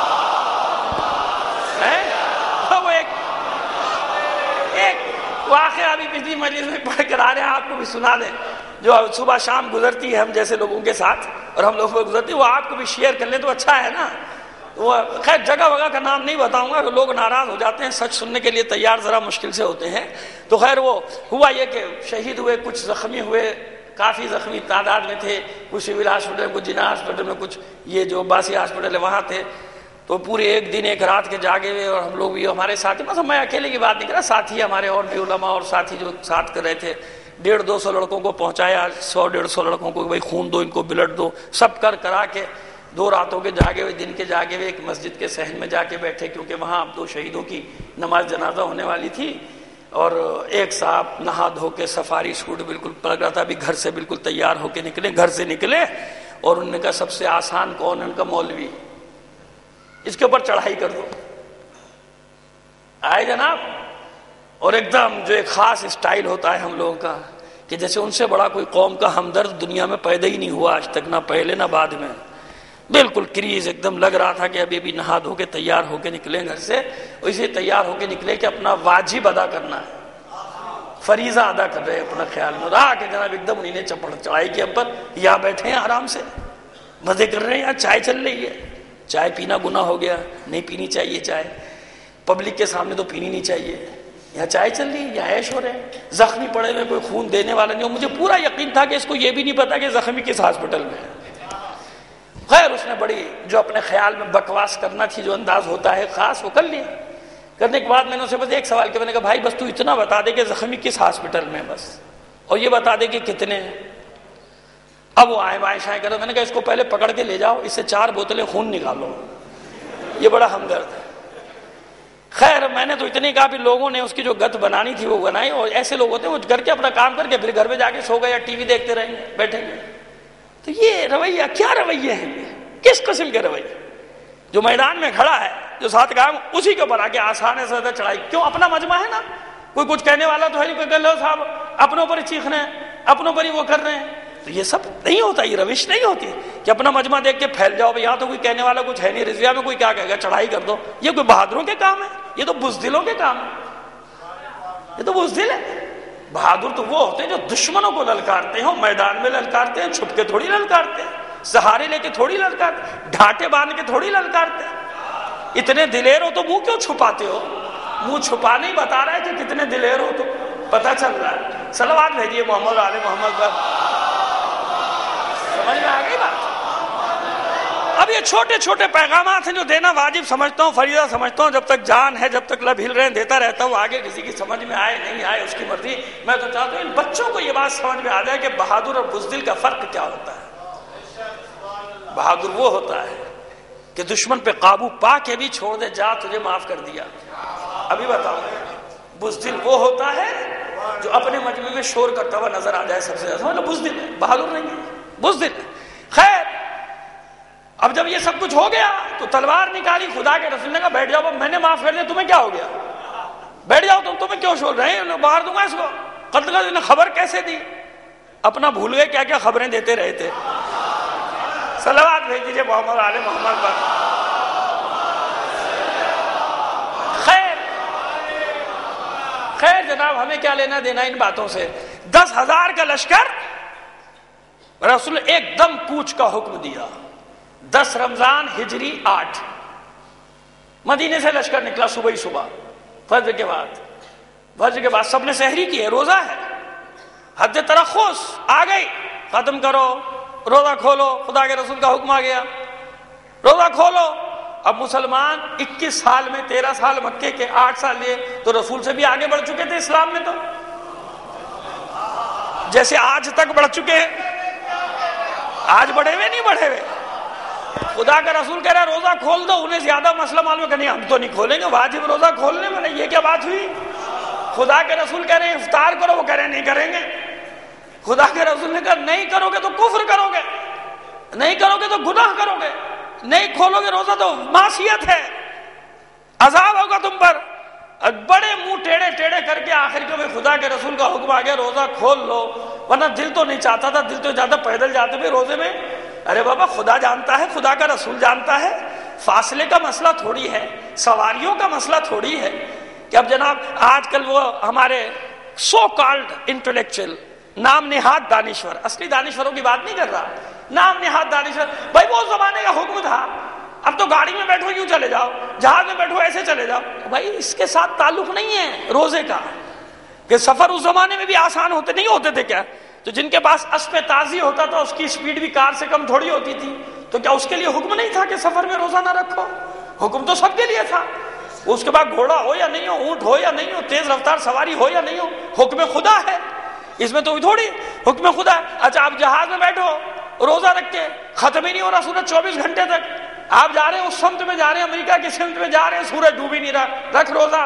وسلم. وہ ایک واقعہ ابھی پچھلی مجلس میں پڑھ کر آ رہے ہیں، آپ کو بھی سنا دیں. جو صبح شام گزرتی ہے ہم جیسے لوگوں کے ساتھ اور ہم لوگوں کو گزرتی ہے، وہ آپ کو بھی شیئر کر لیں تو اچھا ہے نا. وہ خیر جگہ وگہ کا نام نہیں بتاؤں گا، لوگ ناراض ہو جاتے ہیں، سچ سننے کے لیے تیار ذرا مشکل سے ہوتے ہیں. تو خیر وہ ہوا یہ کہ شہید ہوئے، کچھ زخمی ہوئے، کافی زخمی تعداد میں تھے، کچھ سول ہاسپٹل، کچھ جناح ہاسپٹل میں، کچھ یہ جو باسی ہاسپٹل ہے وہاں تھے. تو پورے ایک دن ایک رات کے جاگے ہوئے، اور ہم لوگ بھی ہمارے ساتھی، مثلا میں اکیلے کی بات نہیں کر رہا، ساتھی ہمارے اور بھی علماء اور ساتھی جو ساتھ کر رہے تھے، 150-200 لڑکوں کو پہنچایا، 100-150 لڑکوں کو بھائی خون دو، ان کو بلڈ دو، سب کرا کے 2 راتوں کے جاگے ہوئے، دن کے جاگے ہوئے ایک مسجد کے صحن میں جا کے بیٹھے، کیونکہ وہاں 2 شہیدوں کی نماز جنازہ ہونے والی تھی. اور ایک صاحب نہا دھو کے سفاری سوٹ بالکل لگ رہا تھا ابھی گھر سے بالکل تیار ہو کے نکلے، گھر سے نکلے، اور انہوں نے کہا سب سے آسان کون ہے؟ ان کا مولوی، اس کے اوپر چڑھائی کر دو. آئے جناب، اور ایک دم جو ایک خاص اسٹائل ہوتا ہے ہم لوگوں کا کہ جیسے ان سے بڑا کوئی قوم کا ہمدرد دنیا میں پیدا ہی نہیں ہوا آج تک، نہ پہلے نہ بعد میں. بالکل کریز، ایک دم لگ رہا تھا کہ ابھی بھی نہا دھو کے تیار ہو کے نکلے گھر سے، اسے تیار ہو کے نکلے کہ اپنا واجب ادا کرنا ہے، فریضہ ادا کر رہے ہیں اپنا خیال میں. رہا کہ جناب ایک دم انہیں نے چڑھائی کے اوپر یہاں بیٹھے ہیں آرام سے مزے کر رہے ہیں، یہاں چائے چل رہی ہے. چائے پینا گناہ ہو گیا، نہیں پینی چاہیے چائے، پبلک کے سامنے تو پینی نہیں چاہیے. یہاں چائے چل رہی ہے، یہاں عیش ہو رہے ہیں، زخمی پڑے ہوئے، کوئی خون دینے والا نہیں ہو. مجھے پورا یقین تھا کہ اس کو یہ بھی نہیں پتا کہ زخمی کس ہاسپٹل میں ہے. خیر اس نے بڑی جو اپنے خیال میں بکواس کرنا تھی، جو انداز ہوتا ہے خاص، وہ کر لیا. کرنے کے بعد میں نے اسے بس ایک سوال کیا، میں نے کہا بھائی بس تو اتنا بتا دے کہ زخمی کس ہاسپٹل میں، بس، اور یہ بتا دے کہ کتنے ہیں. اب وہ آئے شائیں کرو. میں نے کہا اس کو پہلے پکڑ کے لے جاؤ، اس سے 4 بوتلیں خون نکالو، یہ بڑا ہمدرد ہے. خیر میں نے تو اتنے کہا، پھر لوگوں نے اس کی جو گت بنانی تھی وہ بنائی. اور ایسے لوگ ہوتے ہیں وہ کر کے اپنا کام کر کے پھر گھر میں جا کے سو گئے یا ٹی وی دیکھتے رہیں گے، بیٹھیں گے. تو یہ رویہ کیا رویے ہیں؟ کس قسم کے رویے؟ جو میدان میں کھڑا ہے، جو ساتھ کام، اسی کے اوپر آ کے آسان ہے زیادہ چڑھائی. کیوں؟ اپنا مجمع ہے نا، کوئی کچھ کہنے والا تو ہے نہیں، کوئی کہ لو صاحب اپنوں پر ہی چیخ رہے ہیں، اپنوں پر ہی وہ کر رہے ہیں. تو یہ سب نہیں ہوتا، یہ روش نہیں ہوتی کہ اپنا مجمع دیکھ کے پھیل جاؤ. یہاں تو کوئی کہنے والا کچھ ہے نہیں، رضویہ میں کوئی کیا کہے گا، چڑھائی کر دو. یہ کوئی بہادروں کے کام ہے؟ یہ تو بزدلوں کے کام ہے. یہ تو بزدل ہے. بہادر تو وہ ہوتے ہیں جو دشمنوں کو للکارتے ہیں، میدان میں للکارتے ہیں، چھپ کے تھوڑی للکارتے ہیں، سہارے لے کے تھوڑی للکارتے ہیں، ڈھانٹے باندھ کے تھوڑی للکارتے ہیں. اتنے دلیر ہو تو منہ کیوں چھپاتے ہو؟ منہ چھپا نہیں بتا رہا ہے کہ کتنے دلیر ہو تو پتہ چل رہا ہے. صلوات بھیجیے محمد آل محمد پر. سمجھ میں آ گئی بات؟ اب یہ چھوٹے چھوٹے پیغامات ہیں جو دینا واجب سمجھتا ہوں، فریضہ سمجھتا ہوں. جب تک جان ہے، جب تک لب ہل رہے ہیں، دیتا رہتا ہوں. آگے کسی کی سمجھ میں آئے نہیں آئے اس کی مرضی. میں تو چاہتا ہوں ان بچوں کو یہ بات سمجھ میں آ جائے کہ بہادر اور بزدل کا فرق کیا ہوتا ہے. بہادر وہ ہوتا ہے کہ دشمن پہ قابو پا کے بھی چھوڑ دے، جا تجھے معاف کر دیا. ابھی بتاؤں. بزدل وہ ہوتا ہے جو اپنے مجمع میں شور کرتا ہوا نظر آ جائے سب سے زیادہ، بزدل ہے، بہادر نہیں ہے، بزدل. خیر اب جب یہ سب کچھ ہو گیا تو تلوار نکالی. خدا کے رسول نے کہا بیٹھ جاؤ، میں نے معاف کر دیا، تمہیں کیا ہو گیا؟ بیٹھ جاؤ. تمہیں کیوں شور رہے ہیں؟ باہر دوں گا اس کو. قتل کا نے خبر کیسے دی؟ اپنا بھول گئے کیا کیا خبریں دیتے رہے تھے. صلوات بھیج دیجیے محمد آل محمد پر. خیر جناب ہمیں کیا لینا دینا ان باتوں سے. 10,000 کا لشکر، رسول ایک دم کوچ کا حکم دیا. 10 رمضان ہجری 8 مدینے سے لشکر نکلا صبح ہی صبح، فجر کے بعد سب نے سحری کی ہے، روزہ ہے، حد ترخص آ گئی، ختم کرو روزہ کھولو. خدا کے رسول کا حکم آ گیا، روزہ کھولو. اب مسلمان 21 سال میں 13 سال مکے کے، 8 سال لیے تو رسول سے بھی آگے بڑھ چکے تھے اسلام میں. تو جیسے آج تک بڑھ چکے ہیں، آج بڑھے ہوئے نہیں بڑھے ہوئے. خدا کا رسول کہہ رہا ہے روزہ کھول دو. انہیں زیادہ مسئلہ معلوم ہے کہ نہیں ہم تو نہیں کھولیں گے، واجب روزہ کھولنے میں. یہ کیا بات ہوئی؟ خدا کے رسول کہہ رہے ہیں افطار کرو، وہ کہہ رہے ہیں نہیں کریں گے. خدا کے رسول نے کہا نہیں کرو گے تو کفر کرو گے، نہیں کرو گے تو گناہ کرو گے، نہیں کھولو گے روزہ تو معصیت ہے، عذاب ہوگا تم پر. بڑے منہ ٹیڑے ٹیڑے کر کے آخر کے خدا کے رسول کا حکم آ گیا روزہ کھول لو. ورنہ دل تو نہیں چاہتا تھا، دل تو زیادہ پیدل جاتے ہوئے روزے میں. ارے بابا خدا جانتا ہے، خدا کا رسول جانتا ہے، فاصلے کا مسئلہ تھوڑی ہے، سواریوں کا مسئلہ تھوڑی ہے کہ اب جناب آج کل وہ ہمارے سو کالڈ انٹلیکچوئل نام نہاد دانشور، اصلی دانشوروں کی بات نہیں کر رہا، نام نہاد دانشور. بھائی وہ زمانے کا حکم تھا، اب تو گاڑی میں بیٹھو یوں چلے جاؤ، جہاز میں بیٹھو ایسے چلے جاؤ. بھائی اس کے ساتھ تعلق نہیں ہے روزے کا، کہ سفر اس زمانے میں بھی آسان ہوتے نہیں ہوتے تھے کیا؟ تو جن کے پاس اسب تازی ہوتا تھا اس کی سپیڈ بھی کار سے کم تھوڑی ہوتی تھی، تو کیا اس کے لیے حکم نہیں تھا کہ سفر میں روزہ نہ رکھو؟ حکم تو سب کے لیے تھا. اس کے بعد گھوڑا ہو یا نہیں ہو، اونٹ ہو یا نہیں ہو، تیز رفتار سواری ہو یا نہیں ہو، حکم خدا ہے. اس میں تو تھوڑی حکم خدا ہے. اچھا آپ جہاز میں بیٹھو روزہ رکھ کے، ختم ہی نہیں ہو رہا سورج 24 گھنٹے تک، آپ جا رہے ہیں اس سمت میں جا رہے ہیں، امریکہ کی سمت میں جا رہے ہیں، سورج ڈوب ہی نہیں رہا، رکھ روزہ.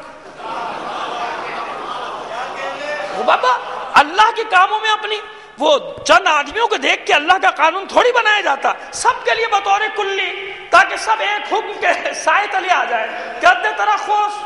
بابا اللہ کے کاموں میں اپنی وہ چند آدمیوں کو دیکھ کے اللہ کا قانون تھوڑی بنایا جاتا، سب کے لیے بطور کلی، تاکہ سب ایک حکم کے سائے تلے آ جائے. قد ترخص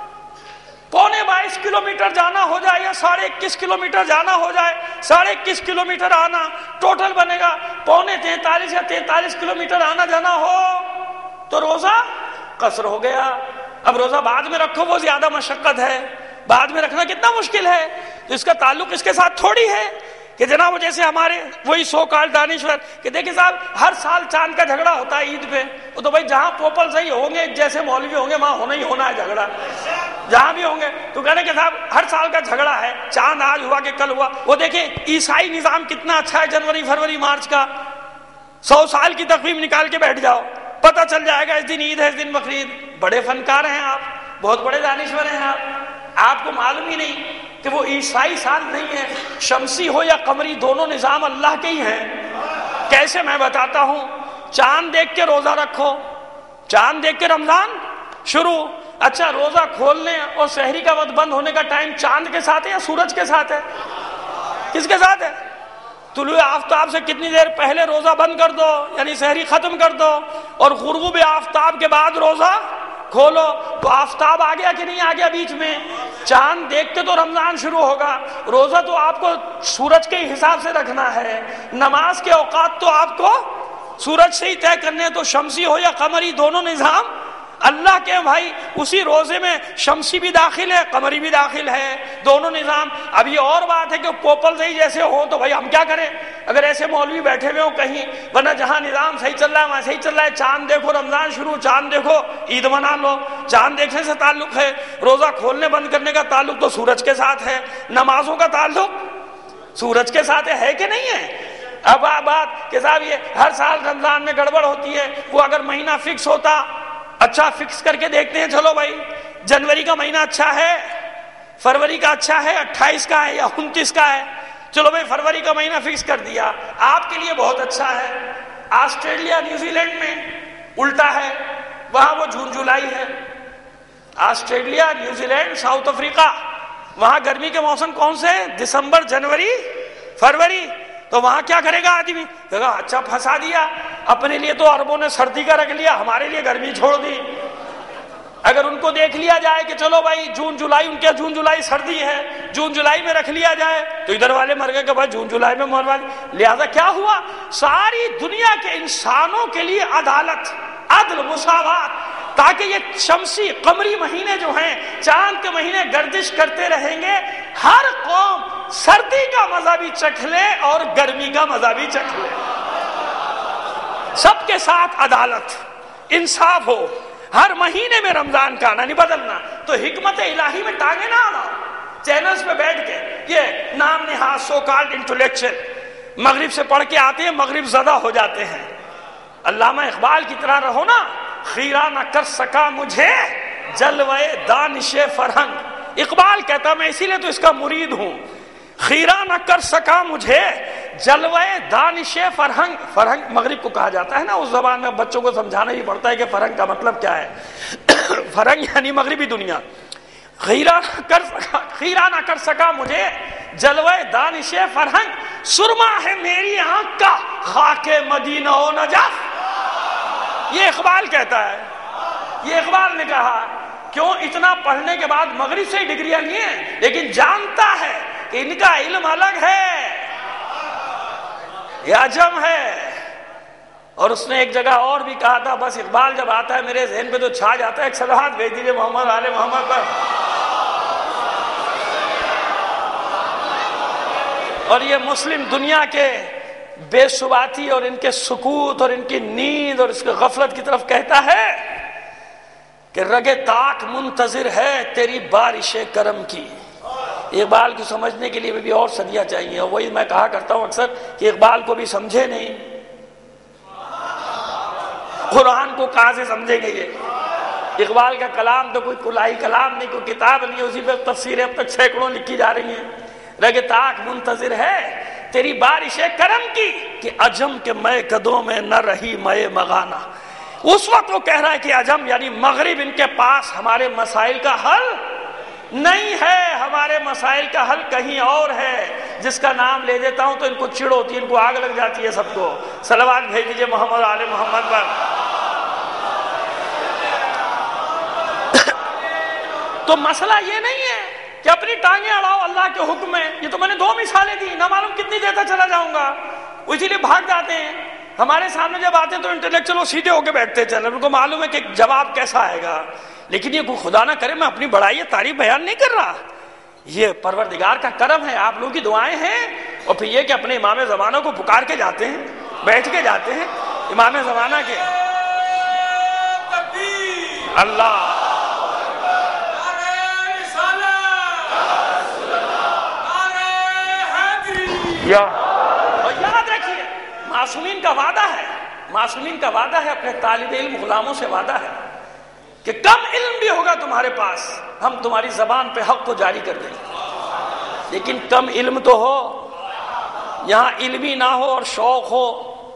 22.25 کلومیٹر جانا ہو جائے یا 21.5 کلومیٹر جانا ہو جائے، 21.5 کلومیٹر آنا ٹوٹل بنے گا، 43.25 یا 43 کلومیٹر آنا جانا ہو تو روزہ قصر ہو گیا. اب روزہ بعد میں رکھو وہ زیادہ مشقت ہے، بعد میں رکھنا کتنا مشکل ہے. تو اس کا تعلق اس کے ساتھ تھوڑی ہے کہ جناب جیسے ہمارے وہی سو کال دانشور کہ دیکھیں صاحب ہر سال چاند کا جھگڑا ہوتا ہے عید پہ، وہ تو بھائی جہاں پوپل صحیح ہوں گے جیسے مولوی ہوں گے وہاں ہونا ہی ہونا ہے جھگڑا، جہاں بھی ہوں گے. تو کہنے کہ صاحب ہر سال کا جھگڑا ہے، چاند آج ہوا کہ کل ہوا. وہ دیکھیں عیسائی نظام کتنا اچھا ہے، جنوری فروری مارچ کا 100 سال کی تقویم نکال کے بیٹھ جاؤ، پتہ چل جائے گا اس دن عید ہے اس دن بقرعید. بڑے فنکار ہیں آپ، بہت بڑے دانشور ہیں آپ کو معلوم ہی نہیں کہ وہ عیسائی سال نہیں ہے، شمسی ہو یا قمری دونوں نظام اللہ کے ہی ہیں. کیسے میں بتاتا ہوں، چاند دیکھ کے روزہ رکھو، چاند دیکھ کے رمضان شروع. اچھا روزہ کھولنے اور سحری کا وقت بند ہونے کا ٹائم چاند کے ساتھ ہے یا سورج کے ساتھ ہے؟ کس کے ساتھ ہے؟ طلوع آفتاب سے کتنی دیر پہلے روزہ بند کر دو یعنی سحری ختم کر دو، اور غروب آفتاب کے بعد روزہ کھولو. تو آفتاب آ گیا کہ نہیں آ گیا بیچ میں؟ چاند دیکھ کے تو رمضان شروع ہوگا. روزہ تو آپ کو سورج کے حساب سے رکھنا ہے، نماز کے اوقات تو آپ کو سورج سے ہی طے کرنے ہیں. تو شمسی ہو یا قمری دونوں نظام اللہ کے بھائی. اسی روزے میں شمسی بھی داخل ہے قمری بھی داخل ہے، دونوں نظام. اب یہ اور بات ہے کہ پوپل صحیح جیسے ہو تو بھائی ہم کیا کریں اگر ایسے مولوی بیٹھے ہوئے ہوں کہیں، ورنہ جہاں نظام صحیح چل رہا ہے وہاں صحیح چل رہا ہے. چاند دیکھو رمضان شروع، چاند دیکھو عید منا لو. چاند دیکھنے سے تعلق ہے، روزہ کھولنے بند کرنے کا تعلق تو سورج کے ساتھ ہے، نمازوں کا تعلق سورج کے ساتھ ہے کہ نہیں ہے؟ اب بات کہ صاحب یہ ہر سال رمضان میں گڑبڑ ہوتی ہے، وہ اگر مہینہ فکس ہوتا، اچھا فکس کر کے دیکھتے ہیں، چلو بھائی جنوری کا مہینہ اچھا ہے، فروری کا اچھا ہے، 28 کا ہے یا 29 کا ہے، چلو بھائی فروری کا مہینہ فکس کر دیا، آپ کے لیے بہت اچھا ہے. آسٹریلیا نیوزی لینڈ میں الٹا ہے، وہاں وہ جون جولائی ہے. Australia New Zealand South Africa وہاں گرمی کے موسم کون سے ہیں؟ دسمبر جنوری فروری. تو وہاں کیا کرے گا آدمی؟ کہا اچھا پھنسا دیا، اپنے لیے تو عربوں نے سردی کا رکھ لیا، ہمارے لیے گرمی چھوڑ دی. اگر ان کو دیکھ لیا جائے کہ چلو بھائی جون جولائی، ان کے جون جولائی سردی ہے، جون جولائی میں رکھ لیا جائے تو ادھر والے مر گئے کہ بھائی جون جولائی میں مروا دی. لہذا کیا ہوا؟ ساری دنیا کے انسانوں کے لیے عدالت، عدل، مساوات، تاکہ یہ شمسی قمری مہینے جو ہیں چاند کے مہینے گردش کرتے رہیں گے، ہر قوم سردی کا مزہ بھی چکھ لے اور گرمی کا مزہ بھی چکھ لے، سب کے ساتھ عدالت، انصاف ہو. ہر مہینے میں رمضان کا آنا نہیں بدلنا. تو حکمت الہی میں ٹانگیں نہ اڑاؤ چینلز پہ بیٹھ کے. یہ نام نہاد سو کالڈ انٹلیکچوئل مغرب سے پڑھ کے آتے ہیں، مغرب زدہ ہو جاتے ہیں. علامہ اقبال کی طرح رہو نا. خیرہ نہ کر سکا مجھے جلوے دانش فرہنگ. اقبال کہتا میں اسی لیے تو اس کا مرید ہوں. خیرہ نہ کر سکا مجھے جلوے دانش فرہنگ. فرہنگ مغرب کو کہا جاتا ہے نا، اس زبان میں بچوں کو سمجھانا ہی پڑتا ہے کہ فرہنگ کا مطلب کیا ہے. فرہنگ یعنی مغربی دنیا. خیرہ نہ کر سکا مجھے جلوے دانش فرہنگ، سرما ہے میری آنکھ کا خاک مدینہ و نجف. یہ اقبال کہتا ہے، یہ اقبال نے کہا. کیوں؟ اتنا پڑھنے کے بعد مغرب سے ہی ڈگریاں نہیں ہیں، لیکن جانتا ہے کہ ان کا علم الگ ہے، یہ عجم ہے. اور اس نے ایک جگہ اور بھی کہا تھا، بس اقبال جب آتا ہے میرے ذہن پہ تو چھا جاتا ہے. ایک صلوات بھیج دیجیے محمد آل محمد پر. اور یہ مسلم دنیا کے بے ثباتی اور ان کے سکوت اور ان کی نیند اور اس کے غفلت کی طرف کہتا ہے کہ رگ طاق منتظر ہے تیری بارش کرم کی۔ اقبال کو سمجھنے کے لیے بھی اور صدیاں چاہیے، اور وہی میں کہا کرتا ہوں اکثر کہ اقبال کو بھی سمجھے نہیں، قرآن کو کہاں سے سمجھیں گے یہ؟ اقبال کا کلام تو کوئی کلائی کلام نہیں، کوئی کتاب نہیں، اسی پہ تفسیریں اب تک سینکڑوں لکھی جا رہی ہیں۔ رگ طاق منتظر ہے تیری بارش کرم کی کہ عجم کے مے قدوں میں نہ رہی مے مغانہ۔ اس وقت وہ کہہ رہا ہے کہ عجم یعنی مغرب ان کے پاس ہمارے مسائل کا حل نہیں ہے، ہمارے مسائل کا حل کہیں اور ہے، جس کا نام لے دیتا ہوں تو ان کو چڑ ہوتی ہے، ان کو آگ لگ جاتی ہے سب کو۔ صلوات بھیج دیجئے محمد آل محمد پر۔ تو مسئلہ یہ نہیں ہے کہ اپنی ٹانگیں اڑاؤ اللہ کے حکم میں، یہ تو میں نے 2 مثالیں دی، نہ معلوم کتنی دیتا چلا جاؤں گا، وہ اسی لیے بھاگ جاتے ہیں۔ ہمارے سامنے جب آتے ہیں تو انٹلیکچوال سیدھے ہو کے بیٹھتے چلے، ان کو معلوم ہے کہ جواب کیسا آئے گا، لیکن یہ کوئی خدا نہ کرے میں اپنی بڑائی تعریف بیان نہیں کر رہا، یہ پروردگار کا کرم ہے، آپ لوگوں کی دعائیں ہیں، اور پھر یہ کہ اپنے امام زمانہ کو پکار کے جاتے ہیں، بیٹھ کے جاتے ہیں امام زمانہ کے۔ اللہ اور یاد رکھیے معصومین کا وعدہ ہے، معصومین کا وعدہ ہے، اپنے طالب علم غلاموں سے وعدہ ہے کہ کم علم بھی ہوگا تمہارے پاس ہم تمہاری زبان پہ حق کو جاری کر دیں گے، لیکن کم علم تو ہو، یہاں علمی نہ ہو اور شوق ہو۔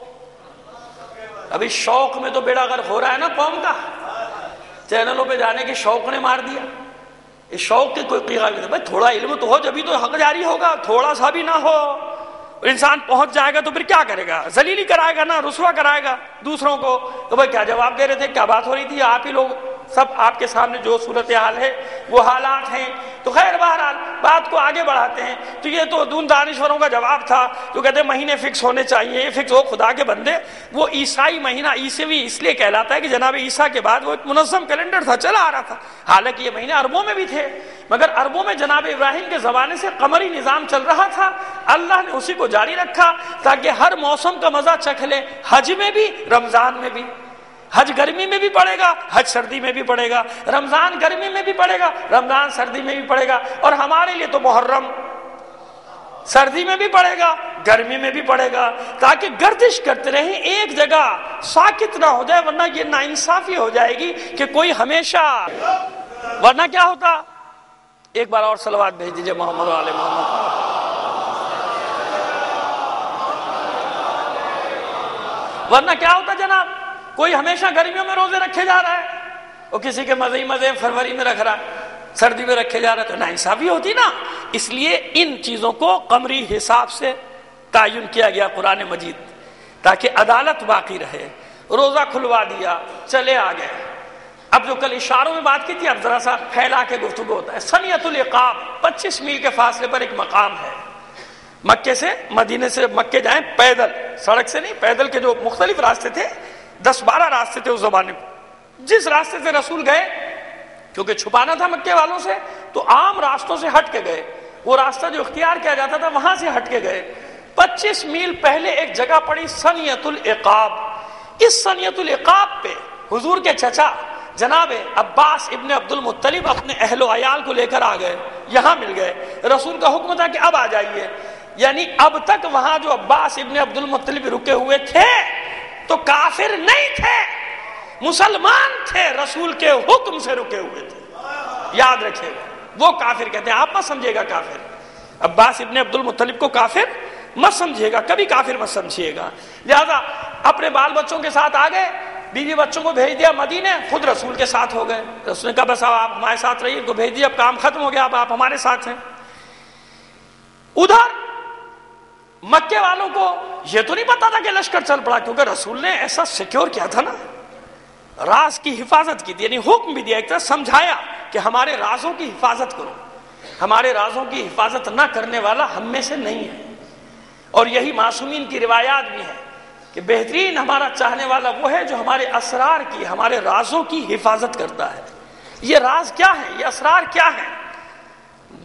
ابھی شوق میں تو بیڑا غرق ہو رہا ہے نا قوم کا، چینلوں پہ جانے کے شوق نے مار دیا۔ اس شوق کے کوئی قیمت نہیں، بھائی تھوڑا علم تو ہو جبھی تو حق جاری ہوگا، تھوڑا سا بھی نہ ہو انسان پہنچ جائے گا تو پھر کیا کرے گا؟ ذلیلی کرائے گا نا، رسوا کرائے گا دوسروں کو۔ تو بھائی کیا جواب دے رہے تھے، کیا بات ہو رہی تھی؟ آپ ہی لوگ سب آپ کے سامنے جو صورتحال ہے وہ حالات ہیں۔ تو خیر بہرحال بات کو آگے بڑھاتے ہیں، تو یہ تو دون دانشوروں کا جواب تھا جو کہتے ہیں مہینے فکس ہونے چاہیے، یہ فکس ہو خدا کے بندے۔ وہ عیسائی مہینہ عیسوی اس لیے کہلاتا ہے کہ جناب عیسیٰ کے بعد وہ ایک منظم کیلنڈر تھا، چلا آ رہا تھا، حالانکہ یہ مہینے عربوں میں بھی تھے، مگر عربوں میں جناب ابراہیم کے زمانے سے قمری نظام چل رہا تھا، اللہ نے اسی کو جاری رکھا تاکہ ہر موسم کا مزہ چکھ لے، حج میں بھی رمضان میں بھی۔ حج گرمی میں بھی پڑے گا، حج سردی میں بھی پڑے گا، رمضان گرمی میں بھی پڑے گا، رمضان سردی میں بھی پڑے گا، اور ہمارے لیے تو محرم سردی میں بھی پڑے گا، گرمی میں بھی پڑے گا، تاکہ گردش کرتے رہیں، ایک جگہ ساکت نہ ہو جائے، ورنہ یہ ناانصافی ہو جائے گی کہ کوئی ہمیشہ، ورنہ کیا ہوتا؟ ایک بار اور صلوات بھیج دیجئے محمد و آل محمد۔ ورنہ کیا ہوتا جناب؟ کوئی ہمیشہ گرمیوں میں روزے رکھے جا رہا ہے، اور کسی کے مزے فروری میں رکھ رہا ہے، سردی میں رکھے جا رہا ہے، تو ناانصافی ہوتی نا۔ اس لیے ان چیزوں کو قمری حساب سے تعین کیا گیا قرآن مجید، تاکہ عدالت باقی رہے۔ روزہ کھلوا دیا، چلے آگئے۔ اب جو کل اشاروں میں بات کی تھی، اب ذرا سا پھیلا کے گفتگو ہوتا ہے۔ سنیت العقاب 25 میل کے فاصلے پر ایک مقام ہے، مکے سے مدینے سے مکے جائیں پیدل، سڑک سے نہیں، پیدل کے جو مختلف راستے تھے، 10-12 راستے تھے اس زمانے میں، جس راستے سے رسول گئے کیونکہ چھپانا تھا مکے والوں سے، تو عام راستوں سے ہٹ کے گئے، وہ راستہ جو اختیار کیا جاتا تھا وہاں سے ہٹ کے گئے۔ 25 میل پہلے ایک جگہ پڑی سنیت العقاب۔ اس سنیت العقاب پہ حضور کے چچا جناب عباس ابن عبد المطلب اپنے اہل و عیال کو لے کر آ گئے، یہاں مل گئے۔ رسول کا حکم تھا کہ اب آ جائیے، یعنی اب تک وہاں جو عباس ابن عبد المطلب رکے ہوئے تھے تو کافر نہیں تھے، مسلمان تھے، رسول کے حکم سے رکے ہوئے تھے، یاد رکھیے گا۔ وہ کافر کہتے ہیں، آپ مت سمجھے گا کافر، عباس ابن عبد المطلب کو کافر مت سمجھیے گا، کبھی کافر مت سمجھیے گا۔ لہذا اپنے بال بچوں کے ساتھ آ گئے، بیوی بچوں کو بھیج دیا مدینے، خود رسول کے ساتھ ہو گئے۔ رسول نے کہا بس آپ ہمارے ساتھ رہیے، تو بھیج دیا، اب کام ختم ہو گیا، اب آپ ہمارے ساتھ ہیں۔ ادھر مکے والوں کو یہ تو نہیں پتا تھا کہ لشکر چل پڑا، کیونکہ رسول نے ایسا سیکیور کیا تھا نا، راز کی حفاظت کی تھی، یعنی حکم بھی دیا، ایک طرح سمجھایا کہ ہمارے رازوں کی حفاظت کرو، ہمارے رازوں کی حفاظت نہ کرنے والا ہم میں سے نہیں ہے۔ اور یہی معصومین کی روایات بھی ہیں کہ بہترین ہمارا چاہنے والا وہ ہے جو ہمارے اسرار کی، ہمارے رازوں کی حفاظت کرتا ہے۔ یہ راز کیا ہے، یہ اسرار کیا ہے؟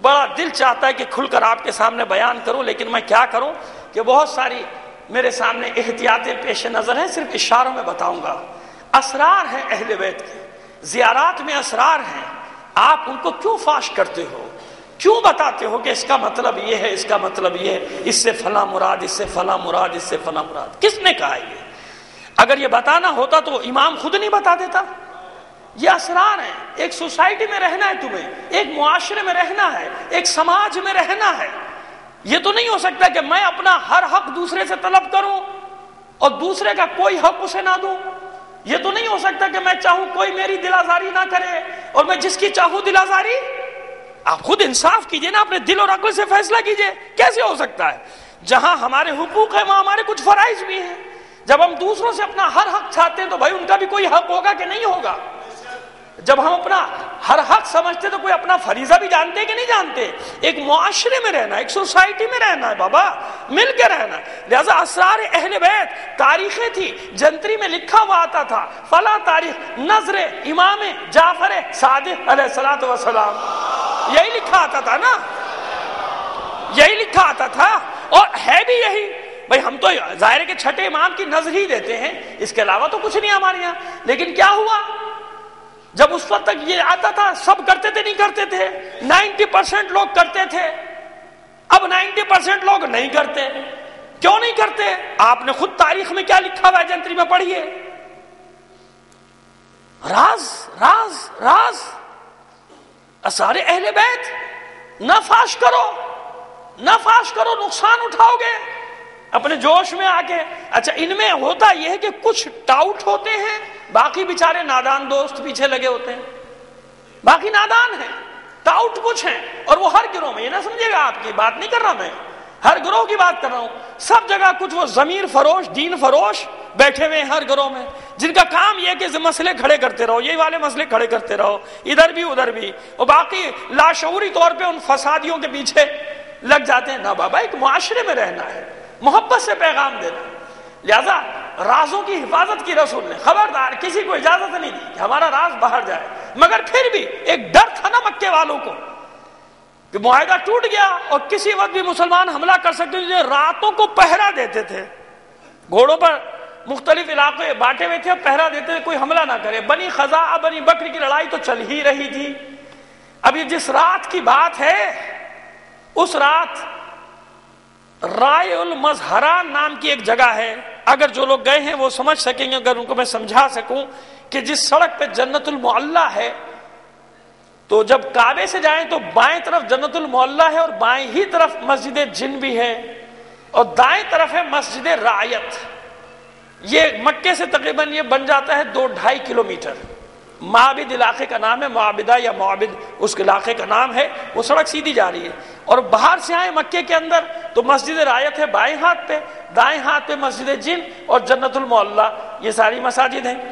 بڑا دل چاہتا ہے کہ کھل کر آپ کے سامنے بیان کروں، لیکن میں کیا کروں کہ بہت ساری میرے سامنے احتیاطیں پیش نظر ہیں، صرف اشاروں میں بتاؤں گا۔ اسرار ہیں اہل بیت کے، زیارات میں اسرار ہیں، آپ ان کو کیوں فاش کرتے ہو؟ کیوں بتاتے ہو کہ اس کا مطلب یہ ہے، اس کا مطلب یہ ہے، اس سے فلاں مراد، اس سے فلاں مراد، اس سے فلاں مراد؟ کس نے کہا یہ؟ اگر یہ بتانا ہوتا تو امام خود نہیں بتا دیتا۔ یہ اسرار ہیں۔ ایک سوسائٹی میں رہنا ہے تمہیں، ایک معاشرے میں رہنا ہے، ایک سماج میں رہنا ہے۔ یہ تو نہیں ہو سکتا کہ میں اپنا ہر حق دوسرے سے طلب کروں اور دوسرے کا کوئی حق اسے نہ دوں۔ یہ تو نہیں ہو سکتا کہ میں چاہوں کوئی میری دل آزاری نہ کرے اور میں جس کی چاہوں دل آزاری۔ آپ خود انصاف کیجئے نا، اپنے دل اور عقل سے فیصلہ کیجئے، کیسے ہو سکتا ہے؟ جہاں ہمارے حقوق ہیں وہاں ہمارے کچھ فرائض بھی ہیں۔ جب ہم دوسروں سے اپنا ہر حق چاہتے ہیں تو بھائی ان کا بھی کوئی حق ہوگا کہ نہیں ہوگا؟ جب ہم اپنا ہر حق سمجھتے تو کوئی اپنا فریضہ بھی جانتے کہ نہیں جانتے؟ ایک معاشرے میں رہنا، ایک سوسائٹی میں رہنا ہے بابا، مل کے رہنا۔ لہذا اسرار اہل بیت تاریخیں تھی، جنتری میں لکھا ہوا آتا تھا فلاں تاریخ نظر امام جعفر صادق علیہ الصلوۃ والسلام، یہی لکھا آتا تھا نا، یہی لکھا آتا تھا، اور ہے بھی یہی۔ بھائی ہم تو ظاہر ہے کہ چھٹے امام کی نظر ہی دیتے ہیں، اس کے علاوہ تو کچھ نہیں ہمارے یہاں۔ لیکن کیا ہوا جب اس وقت تک یہ آتا تھا؟ سب کرتے تھے نہیں کرتے تھے؟ 90% لوگ کرتے تھے، اب 90% لوگ نہیں کرتے۔ کیوں نہیں کرتے؟ آپ نے خود تاریخ میں کیا لکھا ہوا ہے جنتری میں پڑھیے۔ راز راز راز اسرار اہل بیت نہ فاش کرو، نہ فاش کرو، نقصان اٹھاؤ گے اپنے جوش میں آ کے۔ اچھا ان میں ہوتا یہ ہے کہ کچھ ٹاؤٹ ہوتے ہیں، باقی بیچارے نادان دوست پیچھے لگے ہوتے ہیں، باقی نادان ہیں، ٹاؤٹ کچھ ہیں، اور وہ ہر گروہ میں، یہ نہ سمجھے گا آپ کی بات نہیں کر رہا میں، ہر گروہ کی بات کر رہا ہوں۔ سب جگہ کچھ وہ ضمیر فروش، دین فروش بیٹھے ہوئے ہیں ہر گروہ میں، جن کا کام یہ ہے کہ مسئلے کھڑے کرتے رہو، یہ والے مسئلے کھڑے کرتے رہو، ادھر بھی ادھر بھی، اور باقی لاشعوری طور پہ ان فسادیوں کے پیچھے لگ جاتے ہیں۔ نہ بابا، ایک معاشرے میں رہنا ہے، محبت سے پیغام دینا۔ لہذا رازوں کی حفاظت کی رسول نے، خبردار کسی کو اجازت نہیں دی کہ ہمارا راز باہر جائے، مگر پھر بھی ایک ڈر تھا نا مکے والوں کو کہ معاہدہ ٹوٹ گیا اور کسی وقت بھی مسلمان حملہ کر سکتے تھے۔ راتوں کو پہرا دیتے تھے، گھوڑوں پر مختلف علاقے بانٹے ہوئے تھے، پہرا دیتے تھے کوئی حملہ نہ کرے۔ بنی خزاعہ بنی بکر کی لڑائی تو چل ہی رہی تھی۔ اب یہ جس رات کی بات ہے، اس رات رائے المظہران نام کی ایک جگہ ہے، اگر جو لوگ گئے ہیں وہ سمجھ سکیں گے، اگر ان کو میں سمجھا سکوں کہ جس سڑک پہ جنت المعلی ہے، تو جب کعبے سے جائیں تو بائیں طرف جنت المعلی ہے اور بائیں ہی طرف مسجد جن بھی ہے، اور دائیں طرف ہے مسجد رعیت۔ یہ مکے سے تقریباً یہ بن جاتا ہے 2-2.5 کلومیٹر۔ معابد علاقے کا نام ہے، معابدہ یا معابد اس علاقے کا نام ہے۔ وہ سڑک سیدھی جا رہی ہے، اور باہر سے آئے مکے کے اندر تو مسجد رعیت ہے بائیں ہاتھ پہ، دائیں ہاتھ پہ مسجد جن اور جنت المعلی، یہ ساری مساجد ہیں۔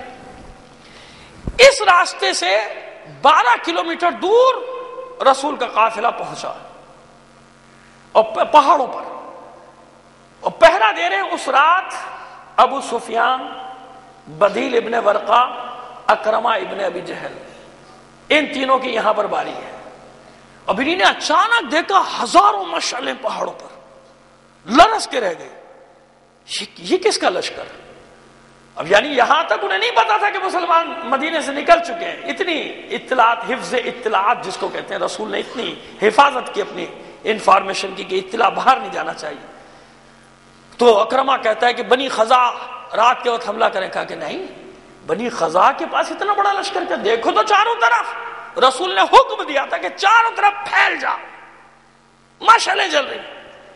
اس راستے سے 12 کلومیٹر دور رسول کا قافلہ پہنچا، اور پہاڑوں پر، اور پہرا دے رہے ہیں اس رات ابو سفیان، بدیل ابن ورقہ، اکرمہ ابن ابی جہل، ان تینوں کی یہاں پر باری ہے۔ اب انہیں نے اچانک دیکھا ہزاروں مشعلیں پہاڑوں پر، لرز کے رہ گئے، یہ کس کا لشکر؟ اب یعنی یہاں تک انہیں نہیں پتا تھا کہ مسلمان مدینے سے نکل چکے ہیں۔ اتنی اطلاعات، حفظ اطلاعات جس کو کہتے ہیں، رسول نے اتنی حفاظت کی اپنی انفارمیشن کی کہ اطلاع باہر نہیں جانا چاہیے۔ تو اکرمہ کہتا ہے کہ بنی خزاع رات کے وقت حملہ کریں، کہا کہ نہیں، بنی خزاع کے پاس اتنا بڑا لشکر کیا؟ دیکھو تو چاروں طرف، رسول نے حکم دیا تھا کہ چاروں طرف پھیل جا، مشعلیں جل رہی۔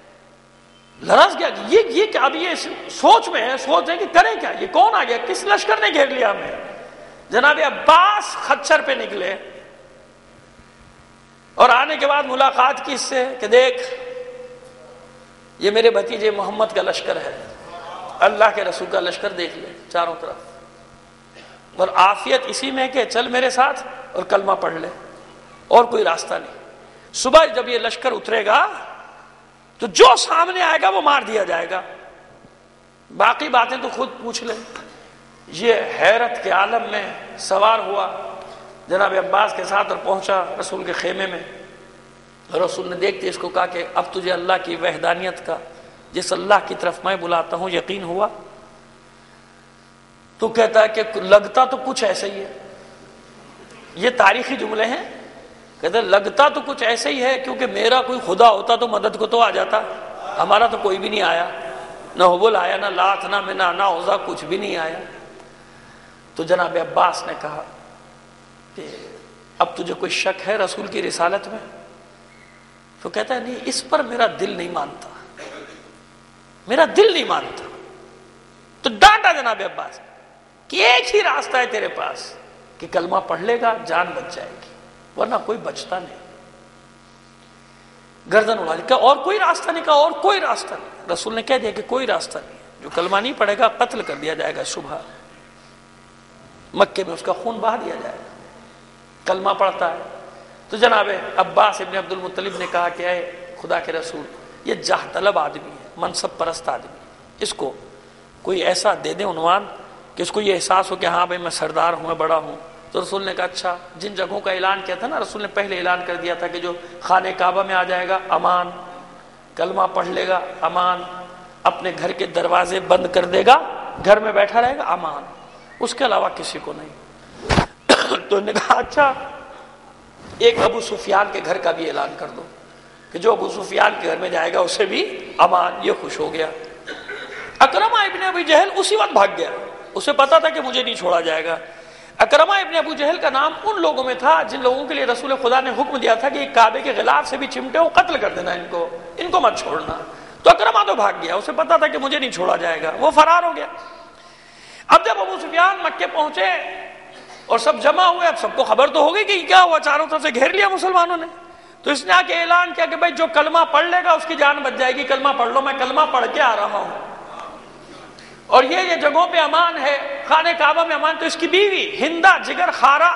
لرز گیا، یہ کہ اب یہ سوچ میں ہے، سوچ ہے کہ کریں کیا، یہ کون آ گیا، کس لشکر نے گھیر لیا ہمیں؟ جناب عباس خچر پہ نکلے اور آنے کے بعد ملاقات کی اس سے کہ دیکھ، یہ میرے بھتیجے محمد کا لشکر ہے، اللہ کے رسول کا لشکر دیکھ لے چاروں طرف، اور عافیت اسی میں کہ چل میرے ساتھ اور کلمہ پڑھ لے، اور کوئی راستہ نہیں۔ صبح جب یہ لشکر اترے گا تو جو سامنے آئے گا وہ مار دیا جائے گا، باقی باتیں تو خود پوچھ لیں۔ یہ حیرت کے عالم میں سوار ہوا جناب عباس کے ساتھ اور پہنچا رسول کے خیمے میں۔ رسول نے دیکھتے اس کو کہا کہ اب تجھے اللہ کی وحدانیت کا، جس اللہ کی طرف میں بلاتا ہوں، یقین ہوا؟ تو کہتا ہے کہ لگتا تو کچھ ایسا ہی ہے. یہ تاریخی جملے ہیں. کہتا ہے لگتا تو کچھ ایسا ہی ہے، کیونکہ میرا کوئی خدا ہوتا تو مدد کو تو آ جاتا، ہمارا تو کوئی بھی نہیں آیا، نہ حبل آیا، نہ لات، نہ منا، نہ عزا، کچھ بھی نہیں آیا. تو جناب عباس نے کہا کہ اب تجھے کوئی شک ہے رسول کی رسالت میں؟ تو کہتا ہے نہیں، اس پر میرا دل نہیں مانتا، میرا دل نہیں مانتا. تو ڈانٹا جناب عباس کہ ایک ہی راستہ ہے تیرے پاس کہ کلمہ پڑھ لے گا، جان بچ جائے گی، ورنہ کوئی بچتا نہیں. گردن اڑا لی. کہا اور کوئی راستہ نہیں؟ کہا اور کوئی راستہ نہیں. رسول نے کہہ دیا کہ کوئی راستہ نہیں، جو کلمہ نہیں پڑھے گا قتل کر دیا جائے گا، صبح مکے میں اس کا خون بہا دیا جائے گا. کلمہ پڑھتا ہے. تو جناب عباس ابن عبد المطلب نے کہا کہ اے خدا کے رسول، یہ جاہ طلب آدمی ہے، منصب پرست آدمی ہے، اس کو کوئی ایسا دے دیں عنوان کہ اس کو یہ احساس ہو کہ ہاں بھائی میں سردار ہوں، میں بڑا ہوں. تو رسول نے کہا اچھا، جن جگہوں کا اعلان کیا تھا نا، رسول نے پہلے اعلان کر دیا تھا کہ جو خانہ کعبہ میں آ جائے گا امان، کلمہ پڑھ لے گا امان، اپنے گھر کے دروازے بند کر دے گا، گھر میں بیٹھا رہے گا امان، اس کے علاوہ کسی کو نہیں. تو نے کہا اچھا، ایک ابو سفیان کے گھر کا بھی اعلان کر دو کہ جو ابو سفیان کے گھر میں جائے گا اسے بھی امان. یہ خوش ہو گیا. اکرمہ ابن ابی جہل اسی وقت بھاگ گیا، اسے پتا تھا کہ مجھے نہیں چھوڑا جائے گا. اکرمہ ابن ابو جہل کا نام ان لوگوں میں تھا جن لوگوں کے لیے رسول خدا نے حکم دیا تھا کہ کعبے کے غلاف سے بھی چمٹے ہو قتل کر دینا، ان کو مت چھوڑنا. تو اکرمہ تو بھاگ گیا، اسے پتا تھا کہ مجھے نہیں چھوڑا جائے گا، وہ فرار ہو گیا. اب جب ابو سفیان مکے پہنچے اور سب جمع ہوئے، اب سب کو خبر تو ہو گئی کہ کیا ہوا، چاروں طرف سے گھیر لیا مسلمانوں نے. تو اس نے آ کے اعلان کیا کہ بھائی جو کلمہ پڑھ لے گا اس کی جان بچ جائے گی، کلمہ پڑھ لو، میں کلمہ پڑھ کے آ رہا ہوں، اور یہ جگہوں پہ امان ہے، خانہ کعبہ میں امان. تو اس کی بیوی ہندا جگر خارا،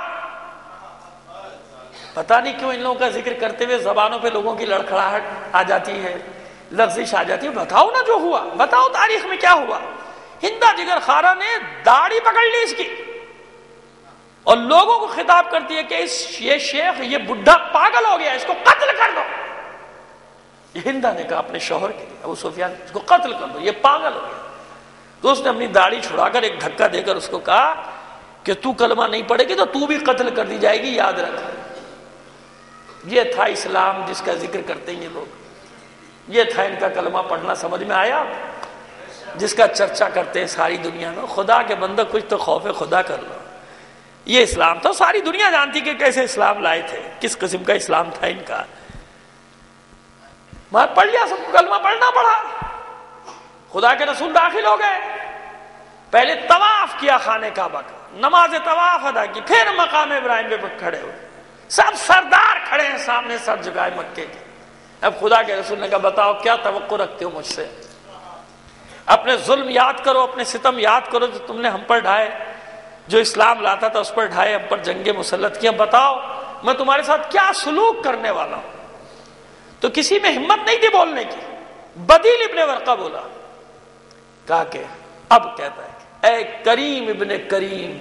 پتہ نہیں کیوں ان لوگوں کا ذکر کرتے ہوئے زبانوں پہ لوگوں کی لڑکھڑاہٹ آ جاتی ہے، لرزش آ جاتی ہے. بتاؤ نا جو ہوا، بتاؤ تاریخ میں کیا ہوا. ہندا جگر خارا نے داڑھی پکڑ لی اس کی اور لوگوں کو خطاب کرتی ہے کہ یہ شیخ، یہ بڈھا پاگل ہو گیا، اس کو قتل کر دو. ہندا نے کہا اپنے شوہر کے لیے، ابو سفیان، اس کو قتل کر دو، یہ پاگل ہو گیا. تو اس نے اپنی داڑھی چھڑا کر ایک دھکا دے کر اس کو کہا کہ تو کلمہ نہیں پڑھے گی تو تو بھی قتل کر دی جائے گی، یاد رکھ. یہ تھا اسلام جس کا ذکر کرتے ہیں یہ لوگ، یہ تھا ان کا کلمہ پڑھنا. سمجھ میں آیا؟ جس کا چرچا کرتے ہیں ساری دنیا میں. خدا کے بندہ کچھ تو خوف خدا کر لو. یہ اسلام تھا، ساری دنیا جانتی کہ کیسے اسلام لائے تھے، کس قسم کا اسلام تھا ان کا. میں پڑھ لیا، سب کو کلمہ پڑھنا پڑا. خدا کے رسول داخل ہو گئے، پہلے طواف کیا خانہ کعبہ کا، نماز طواف ادا کی، پھر مقام ابراہیم پہ کھڑے ہوئے. سب سردار کھڑے ہیں سامنے، سر جھکائے مکے کے. اب خدا کے رسول نے کہا بتاؤ کیا توقع رکھتے ہو مجھ سے؟ اپنے ظلم یاد کرو، اپنے ستم یاد کرو جو تم نے ہم پر ڈھائے، جو اسلام لاتا تھا اس پر ڈھائے، ہم پر جنگیں مسلط کی. بتاؤ میں تمہارے ساتھ کیا سلوک کرنے والا ہوں. تو کسی میں ہمت نہیں تھی بولنے کی. بدیل ابن ورقہ بولا، کہا کہ اب کہتا ہے کہ اے کریم ابن کریم.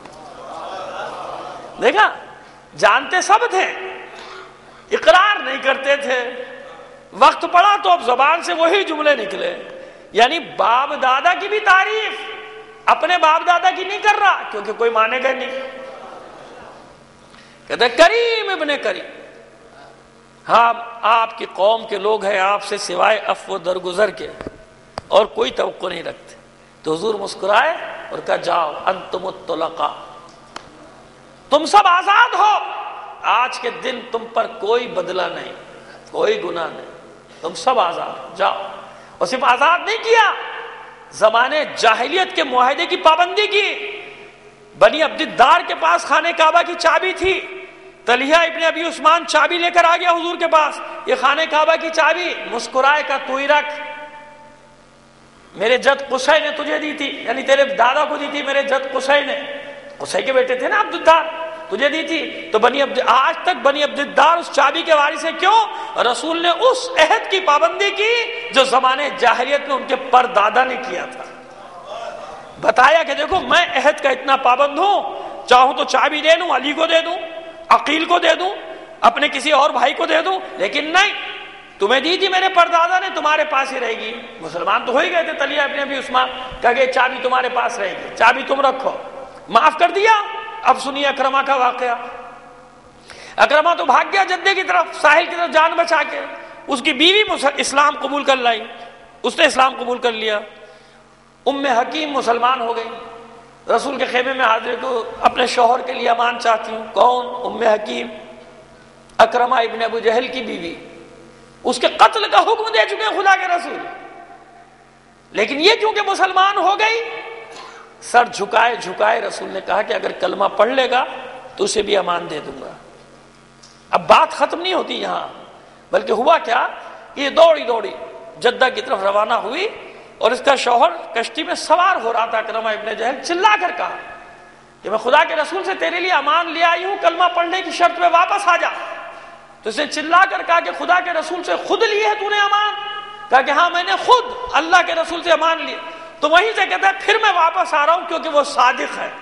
دیکھا، جانتے سب تھے، اقرار نہیں کرتے تھے. وقت پڑا تو اب زبان سے وہی جملے نکلے. یعنی باپ دادا کی بھی تعریف اپنے باپ دادا کی نہیں کر رہا کیونکہ کوئی مانے گا نہیں. کہتے کریم ابن کریم، ہاں آپ کی قوم کے لوگ ہیں، آپ سے سوائے عفو درگزر کے اور کوئی توقع نہیں رکھتے. تو حضور مسکرائے اور کہا جاؤ انتم الطلقاء، تم سب آزاد ہو. آج کے دن تم پر کوئی بدلہ نہیں، کوئی گناہ نہیں، تم سب آزاد ہو، جاؤ. اور صرف آزاد نہیں کیا، زمانے جاہلیت کے معاہدے کی پابندی کی. بنی عبد الدار کے پاس خانہ کعبہ کی چابی تھی. طلحہ ابن ابی عثمان چابی لے کر آ گیا حضور کے پاس، یہ خانہ کعبہ کی چابی. مسکرائے کا تو ہی رکھ، میرے جد قصی نے تجھے دی تھی، یعنی تیرے دادا کو دی تھی میرے جد قصی نے. قصی کے بیٹے تھے نا عبد الدار، تجھے دی تھی. تو آج تک بنی عبد الدار اس چابی کے وارث ہے. کیوں؟ رسول نے اس عہد کی پابندی کی جو زمانے جاہلیت میں ان کے پر دادا نے کیا تھا. بتایا کہ دیکھو میں عہد کا اتنا پابند ہوں، چاہوں تو چابی دے دوں، علی کو دے دوں، عقیل کو دے دوں، اپنے کسی اور بھائی کو دے دوں، لیکن نہیں، تمہیں دی تھی میرے پردادا نے، تمہارے پاس ہی رہے گی۔ مسلمان تو ہو ہی گئے تھے، طلحہ ابن ابی عثمان، کہا کہ چابی تمہارے پاس رہے گی، چابی تم رکھو، معاف کر دیا۔ اب سنیے اکرمہ کا واقعہ۔ اکرمہ تو بھاگ گیا جدے کی طرف، ساحل کی طرف جان بچا کے، اس کی بیوی اسلام قبول کر لائی، اس نے اسلام قبول کر لیا۔ ام حکیم مسلمان ہو گئی، رسول کے خیمے میں حاضر کو اپنے شوہر کے لیے امان چاہتی ہوں۔ کون؟ ام حکیم، اکرمہ ابن ابو جہل کی بیوی، اس کے قتل کا حکم دے چکے خدا کے رسول، لیکن یہ کیونکہ مسلمان ہو گئی، سر جھکائے جھکائے رسول نے کہا کہ اگر کلمہ پڑھ لے گا تو اسے بھی امان دے دوں گا۔ اب بات ختم نہیں ہوتی یہاں، بلکہ ہوا کیا، یہ دوڑی دوڑی جدہ کی طرف روانہ ہوئی، اور اس کا شوہر کشتی میں سوار ہو رہا تھا۔ اکرمہ ابن جہل چلا کر کہا کہ میں خدا کے رسول سے تیرے لیے امان لے آئی ہوں، کلمہ پڑھنے کی شرط پہ واپس آ جا۔ تو اس نے چلا کر کہا کہ خدا کے رسول سے خود لی ہے تو نے امان؟ کہا کہ ہاں میں نے خود اللہ کے رسول سے امان لی۔ تو وہیں سے کہتا ہے پھر میں واپس آ رہا ہوں کیونکہ وہ صادق ہے۔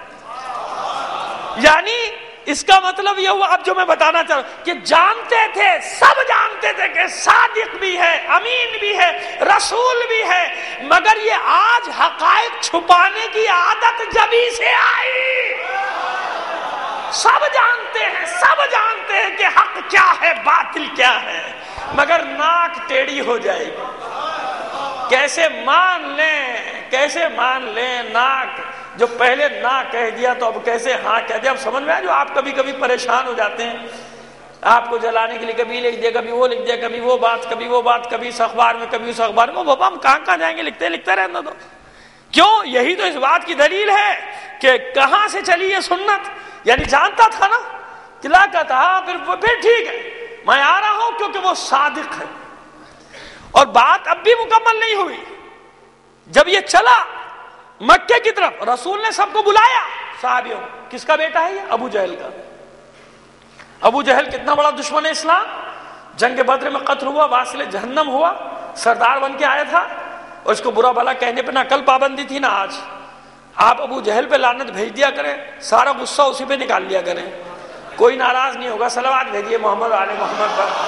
یعنی اس کا مطلب یہ ہوا، اب جو میں بتانا چاہ رہا ہوں کہ جانتے تھے، سب جانتے تھے کہ صادق بھی ہے، امین بھی ہے، رسول بھی ہے، مگر یہ آج حقائق چھپانے کی عادت جبھی سے آئی۔ سب جانتے ہیں، سب جانتے ہیں کہ حق کیا ہے، باطل کیا ہے، مگر ناک ٹیڑھی ہو جائے گی۔ کیسے مان لیں، کیسے مان لیں؟ ناک جو پہلے نہ کہہ دیا تو اب کیسے ہاں کہہ دیا؟ اب سمجھ میں آیا؟ جو آپ کبھی کبھی پریشان ہو جاتے ہیں، آپ کو جلانے کے لیے کبھی لکھ دیا، کبھی وہ لکھ دیا، کبھی وہ بات، کبھی وہ بات، کبھی اس اخبار میں، کبھی اس اخبار میں، بابا ہم کہاں جائیں گے، لکھتے رہنا دو۔ کیوں؟ یہی تو اس بات کی دلیل ہے کہ کہاں سے چلی یہ سنت۔ یعنی جانتا تھا نا، چلا کا تھا، پھر ٹھیک ہے میں آ رہا ہوں کیونکہ وہ صادق ہے۔ اور بات اب بھی مکمل نہیں ہوئی۔ جب یہ چلا مکے کی طرف، رسول نے سب کو بلایا، صحابیوں، کس کا بیٹا ہے یہ؟ ابو جہل کا۔ ابو جہل کتنا بڑا دشمن اسلام، جنگ بدر میں قتل ہوا، واصل جہنم ہوا، سردار بن کے آیا تھا، اور اس کو برا بھلا کہنے پہ نہ کل پابندی تھی نہ آج۔ آپ ابو جہل پہ لعنت بھیج دیا کریں، سارا غصہ اسی پہ نکال لیا کریں، کوئی ناراض نہیں ہوگا۔ صلوات بھیجیے محمد آل محمد پر۔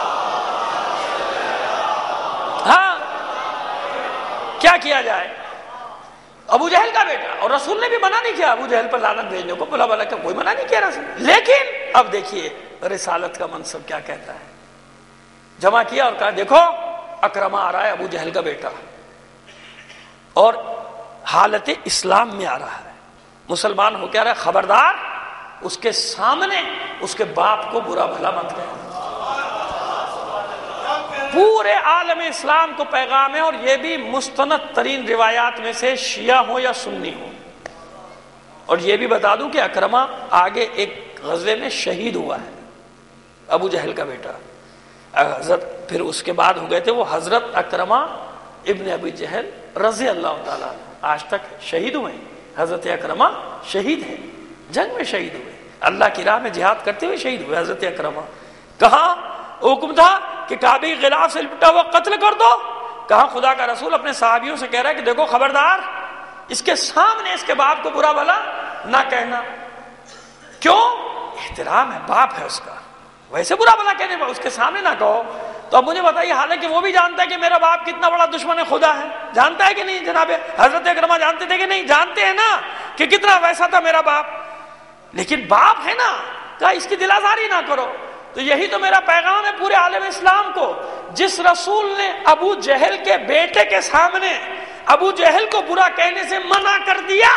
ہاں کیا کیا جائے؟ ابو جہل کا بیٹا، اور رسول نے بھی منع نہیں کیا ابو جہل پر لعنت بھیجنے کو، بلا بلا کا کوئی منع نہیں کیا رسول۔ لیکن اب دیکھیے رسالت کا منصب کیا کہتا ہے۔ جمع کیا اور کہا دیکھو اکرمہ آ رہا ہے، ابو جہل کا بیٹا، اور حالت اسلام میں آ رہا ہے، مسلمان ہو کے آ رہا ہے، خبردار اس کے سامنے اس کے باپ کو برا بھلا مت کہنا۔ پورے عالم اسلام کو پیغام ہے، اور یہ بھی مستند ترین روایات میں سے، شیعہ ہو یا سنی ہو۔ اور یہ بھی بتا دوں کہ اکرمہ آگے ایک غزوے میں شہید ہوا ہے، ابو جہل کا بیٹا۔ حضرت پھر اس کے بعد ہو گئے تھے وہ حضرت اکرمہ ابن ابی جہل رضی اللہ تعالیٰ، آج تک شہید ہوئے ہیں۔ حضرت اکرمہ شہید ہیں، جنگ میں شہید ہوئے، اللہ کی راہ میں جہاد کرتے ہوئے شہید ہوئے حضرت اکرمہ۔ کہاں حکم تھا کہ کعبے کے غلاف سے لپٹا ہوا قتل کر دو؟ کہاں خدا کا رسول اپنے صحابیوں سے کہہ رہا ہے کہ دیکھو خبردار اس کے سامنے اس کے باپ کو برا بھلا نہ کہنا۔ کیوں؟ احترام ہے، باپ ہے اس کا، ویسے برا بھلا کہنے پر اس کے سامنے نہ کہو۔ تو اب مجھے بتائیے، حالانکہ وہ بھی جانتا ہے کہ میرا باپ کتنا بڑا دشمن خدا ہے، جانتا ہے کہ نہیں جناب؟ حضرت اکرمہ جانتے تھے کہ نہیں؟ جانتے ہیں نا کہ کتنا ویسا تھا میرا باپ، لیکن باپ ہے نا، کہا اس کی دل آزاری نہ کرو۔ تو یہی تو میرا پیغام ہے پورے عالم اسلام کو۔ جس رسول نے ابو جہل کے بیٹے کے سامنے ابو جہل کو برا کہنے سے منع کر دیا،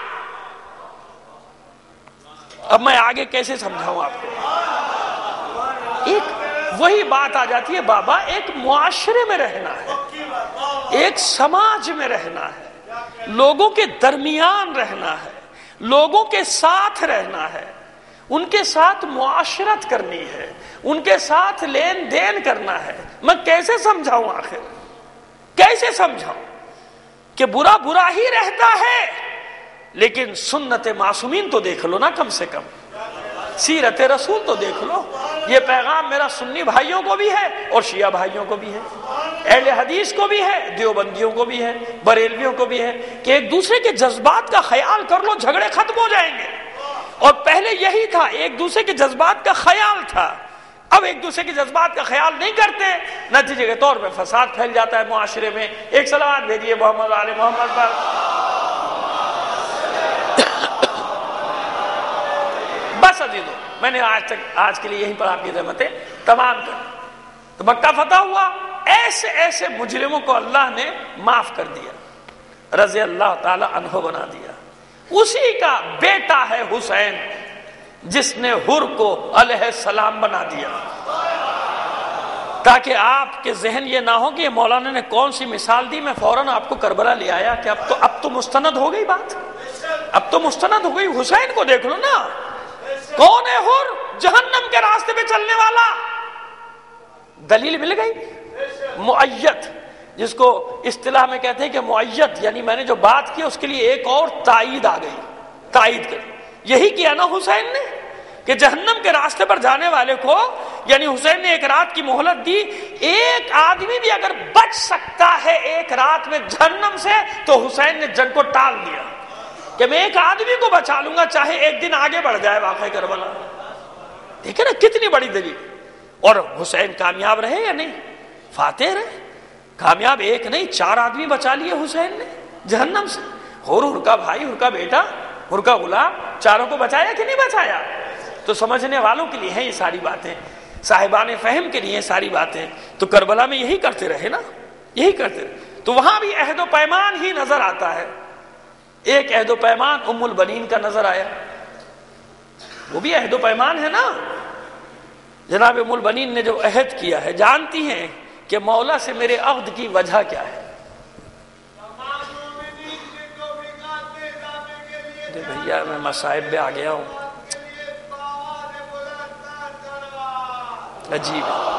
اب میں آگے کیسے سمجھاؤں آپ کو؟ ایک وہی بات آ جاتی ہے بابا، ایک معاشرے میں رہنا ہے، ایک سماج میں رہنا ہے، لوگوں کے درمیان رہنا ہے، لوگوں کے ساتھ رہنا ہے، ان کے ساتھ معاشرت کرنی ہے، ان کے ساتھ لین دین کرنا ہے۔ میں کیسے سمجھاؤں آخر، کیسے سمجھاؤں کہ برا برا ہی رہتا ہے، لیکن سنت معصومین تو دیکھ لو نا، کم سے کم سیرت رسول تو دیکھ لو۔ یہ پیغام میرا سنی بھائیوں کو بھی ہے اور شیعہ بھائیوں کو بھی ہے، اہل حدیث کو بھی ہے، دیوبندیوں کو بھی ہے، بریلویوں کو بھی ہے، کہ ایک دوسرے کے جذبات کا خیال کر لو، جھگڑے ختم ہو جائیں گے۔ اور پہلے یہی تھا، ایک دوسرے کے جذبات کا خیال تھا، اب ایک دوسرے کے جذبات کا خیال نہیں کرتے، نتیجے کے طور پہ فساد پھیل جاتا ہے معاشرے میں۔ ایک صلوات بھیجیے محمد آل محمد پر۔ بس عزیزو، میں نے آج کے لیے یہیں پر آپ کی رحمتیں تمام کر۔ تو مکہ فتح ہوا، ایسے ایسے مجرموں کو اللہ نے معاف کر دیا، رضی اللہ تعالی عنہ بنا دیا۔ اسی کا بیٹا ہے حسین، جس نے حر کو علیہ السلام بنا دیا، تاکہ آپ کے ذہن یہ نہ ہو کہ یہ مولانا نے کون سی مثال دی، میں فوراً آپ کو کربلا لے آیا کہ اب تو مستند ہو گئی بات، اب تو مستند ہو گئی۔ حسین کو دیکھ لو نا، کون ہے حر؟ جہنم کے راستے پہ چلنے والا۔ دلیل مل گئی، مؤید، جس کو اصطلاح میں کہتے ہیں کہ مؤید، یعنی میں نے جو بات کی اس کے لیے ایک اور تائید آ گئی، تائید کر۔ یہی کیا نا حسین نے کہ جہنم کے راستے پر جانے والے کو، یعنی حسین نے ایک رات کی مہلت دی، ایک آدمی بھی اگر بچ سکتا ہے ایک رات میں جہنم سے تو حسین نے جنگ کو ٹال دیا کہ میں ایک آدمی کو بچا لوں گا چاہے ایک دن آگے بڑھ جائے واقعہ کربلا۔ دیکھیں نا کتنی بڑی دلیل۔ اور حسین کامیاب رہے یا نہیں؟ فاتح رہے، کامیاب ایک نہیں 4 آدمی بچا لیے حسین نے جہنم سے، حر کا بھائی، حر کا بیٹا، حر کا غلام، چاروں کو بچایا کہ نہیں بچایا؟ تو سمجھنے والوں کے لیے ہیں یہ ساری باتیں، صاحبان فہم کے لیے ساری باتیں۔ تو کربلا میں یہی کرتے رہے نا، یہی کرتے رہے۔ تو وہاں بھی عہد و پیمان ہی نظر آتا ہے۔ ایک عہد و پیمان ام البنین کا نظر آیا، وہ بھی عہد و پیمان ہے نا۔ جناب ام البنین نے جو عہد کیا ہے، جانتی ہیں کہ مولا سے میرے عہد کی وجہ کیا ہے؟ بھیا میں مصائب میں آ گیا ہوں، عجیب۔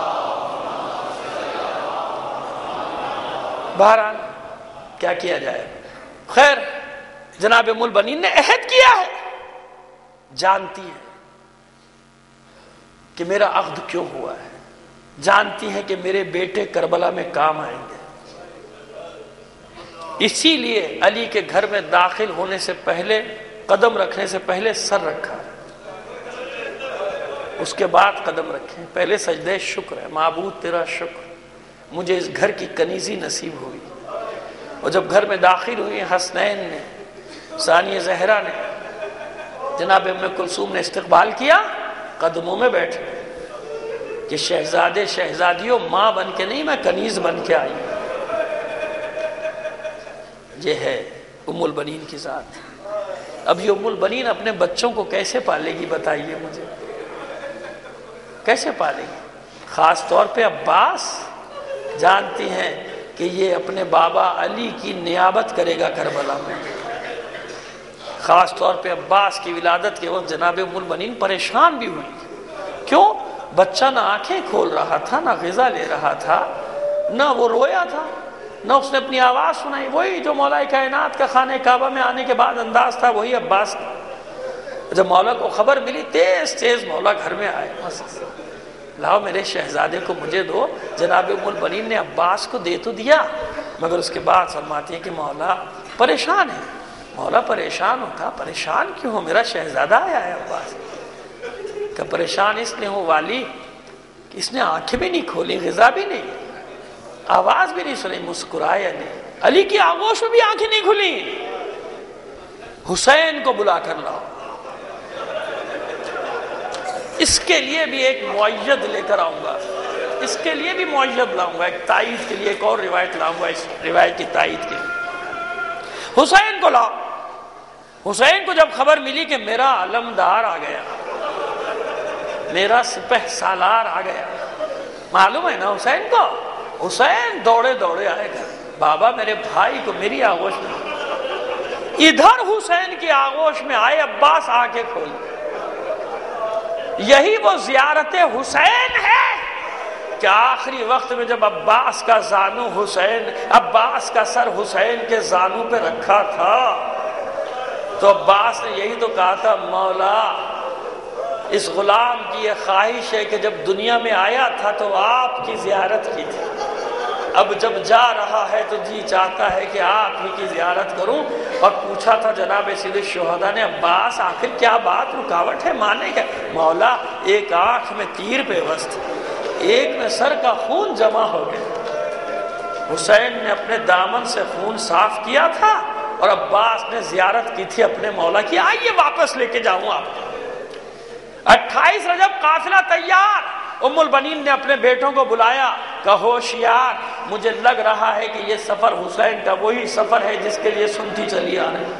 بہرحال کیا کیا جائے، خیر جناب ام البنین نے عہد کیا ہے، جانتی ہے کہ میرا عہد کیوں ہوا ہے، جانتی ہے کہ میرے بیٹے کربلا میں کام آئیں گے، اسی لیے علی کے گھر میں داخل ہونے سے پہلے، قدم رکھنے سے پہلے سر رکھا، اس کے بعد قدم رکھیں۔ پہلے سجدہ شکر ہے، معبود تیرا شکر، مجھے اس گھر کی کنیزی نصیب ہوئی۔ اور جب گھر میں داخل ہوئی، حسنین نے، ثانیہ زہرا نے، جناب ام کلثوم نے استقبال کیا، قدموں میں بیٹھے کہ شہزادے شہزادیوں، ماں بن کے نہیں، میں کنیز بن کے آئی۔ یہ ہے ام البنین کی ذات۔ اب یہ ام البنین اپنے بچوں کو کیسے پالے گی بتائیے مجھے، کیسے پالے گی؟ خاص طور پہ عباس، جانتی ہیں کہ یہ اپنے بابا علی کی نیابت کرے گا کربلا میں۔ خاص طور پہ عباس کی ولادت کے وقت جناب ام البنین پریشان بھی ہوئی۔ کیوں؟ بچہ نہ آنکھیں کھول رہا تھا، نہ غذا لے رہا تھا، نہ وہ رویا تھا، نہ اس نے اپنی آواز سنائی۔ وہی جو مولا کائنات کا خانہ کعبہ میں آنے کے بعد انداز تھا، وہی عباس کا۔ جب مولا کو خبر ملی، تیز تیز مولا گھر میں آئے، لاؤ میرے شہزادے کو مجھے دو۔ جناب ام البنین نے عباس کو دے تو دیا، مگر اس کے بعد فرماتی ہیں کہ مولا پریشان ہے۔ مولا پریشان ہوتا، پریشان کیوں ہو؟ میرا شہزادہ آیا ہے۔ عباس کہ پریشان اس لیے ہوں والی کہ اس نے آنکھیں بھی نہیں کھولی، غذا بھی نہیں، آواز بھی نہیں سنی، مسکرایا نہیں، علی کی آغوش میں بھی آنکھیں نہیں کھلی۔ حسین کو بلا کر لاؤ۔ اس کے لیے بھی ایک معید لے کر آؤں گا، اس کے لیے بھی معید لاؤں گا، ایک تائید کے لیے ایک اور روایت لاؤں گا، اس روایت کی تائید کے لیے حسین کو لاؤ۔ حسین کو جب خبر ملی کہ میرا علمدار آ گیا، میرا سپہ سالار آ گیا، معلوم ہے نا حسین کو، حسین دوڑے دوڑے آئے گا، بابا میرے بھائی کو میری آغوش میں۔ ادھر حسین کی آغوش میں آئے، عباس آ کے کھول، یہی وہ زیارت حسین ہے کہ آخری وقت میں جب عباس کا زانو حسین، عباس کا سر حسین کے زانو پہ رکھا تھا تو عباس نے یہی تو کہا تھا، مولا اس غلام کی یہ خواہش ہے کہ جب دنیا میں آیا تھا تو آپ کی زیارت کی تھی، اب جب جا رہا ہے تو جی چاہتا ہے کہ آپ ہی کی زیارت کروں. اور پوچھا تھا جناب سید الشہداء نے عباس آخر کیا بات رکاوٹ ہے مانے گا؟ مولا ایک آنکھ میں تیر پیوست، ایک میں سر کا خون جمع ہو گیا. حسین نے اپنے دامن سے خون صاف کیا تھا اور عباس نے زیارت کی تھی اپنے مولا کی. آئیے واپس لے کے جاؤں آپ کو. 28 رجب قافلہ تیار. ام البنین نے اپنے بیٹوں کو بلایا، کہا ہوشیار، مجھے لگ رہا ہے کہ یہ سفر حسین کا وہی سفر ہے جس کے لیے سنتی چلی آ رہی.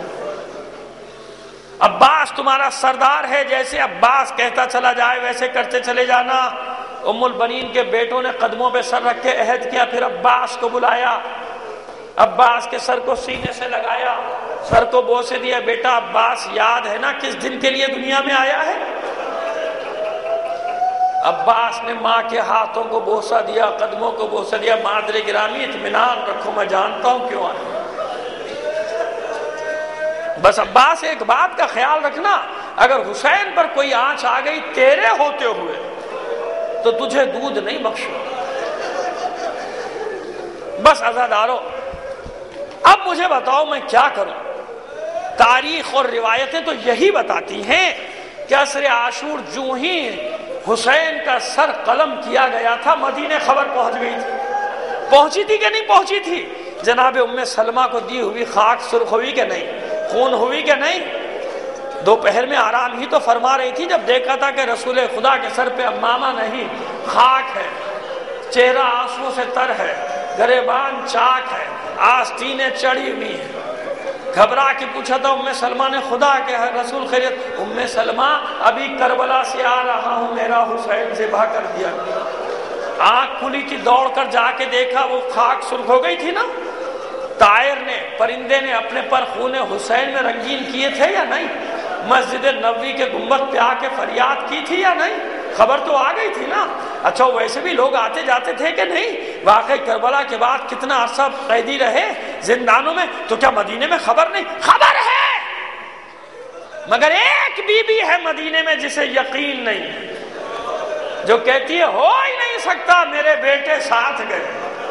عباس تمہارا سردار ہے، جیسے عباس کہتا چلا جائے ویسے کرتے چلے جانا. ام البنین کے بیٹوں نے قدموں پہ سر رکھ کے عہد کیا. پھر عباس کو بلایا، عباس کے سر کو سینے سے لگایا، سر کو بوسے دیا. بیٹا عباس یاد ہے نا کس دن کے لیے دنیا میں آیا ہے؟ عباس نے ماں کے ہاتھوں کو بوسہ دیا، قدموں کو بوسہ دیا. مادر گرامی اطمینان رکھو، میں جانتا ہوں کیوں آیا. بس عباس ایک بات کا خیال رکھنا، اگر حسین پر کوئی آنچ آ گئی تیرے ہوتے ہوئے تو تجھے دودھ نہیں بخشو. بس عزادارو اب مجھے بتاؤ میں کیا کروں؟ تاریخ اور روایتیں تو یہی بتاتی ہیں کہ عصر عاشور جو ہی حسین کا سر قلم کیا گیا تھا مدینے خبر پہنچ گئی تھی. پہنچی تھی کہ نہیں پہنچی تھی؟ جناب ام سلمہ کو دی ہوئی خاک سرخ ہوئی کہ نہیں؟ خون ہوئی کہ نہیں؟ دوپہر میں آرام ہی تو فرما رہی تھی جب دیکھا تھا کہ رسول خدا کے سر پہ امامہ نہیں خاک ہے، چہرہ آنسو سے تر ہے، گریبان چاک ہے، آستینیں چڑھی ہوئی ہیں. گھبرا کے پوچھا تھا ام سلمہ نے خدا کے رسول خیریت؟ ام سلمہ ابھی کربلا سے آ رہا ہوں، میرا حسین ذبح کر دیا. آنکھ کھلی تھی، دوڑ کر جا کے دیکھا وہ خاک سرخ ہو گئی تھی نا. طائر نے، پرندے نے اپنے پر خون حسین میں رنگین کیے تھے یا نہیں؟ مسجد نبوی کے گنبد پہ آ کے فریاد کی تھی یا نہیں؟ خبر تو آ گئی تھی نا. اچھا ویسے بھی لوگ آتے جاتے تھے کہ نہیں؟ واقعی کربلا کے بعد کتنا عرصہ قیدی رہے زندانوں میں، تو کیا مدینے میں خبر نہیں؟ خبر ہے، مگر ایک بی بی ہے مدینے میں جسے یقین نہیں ہے، جو کہتی ہے ہو ہی نہیں سکتا میرے بیٹے ساتھ گئے.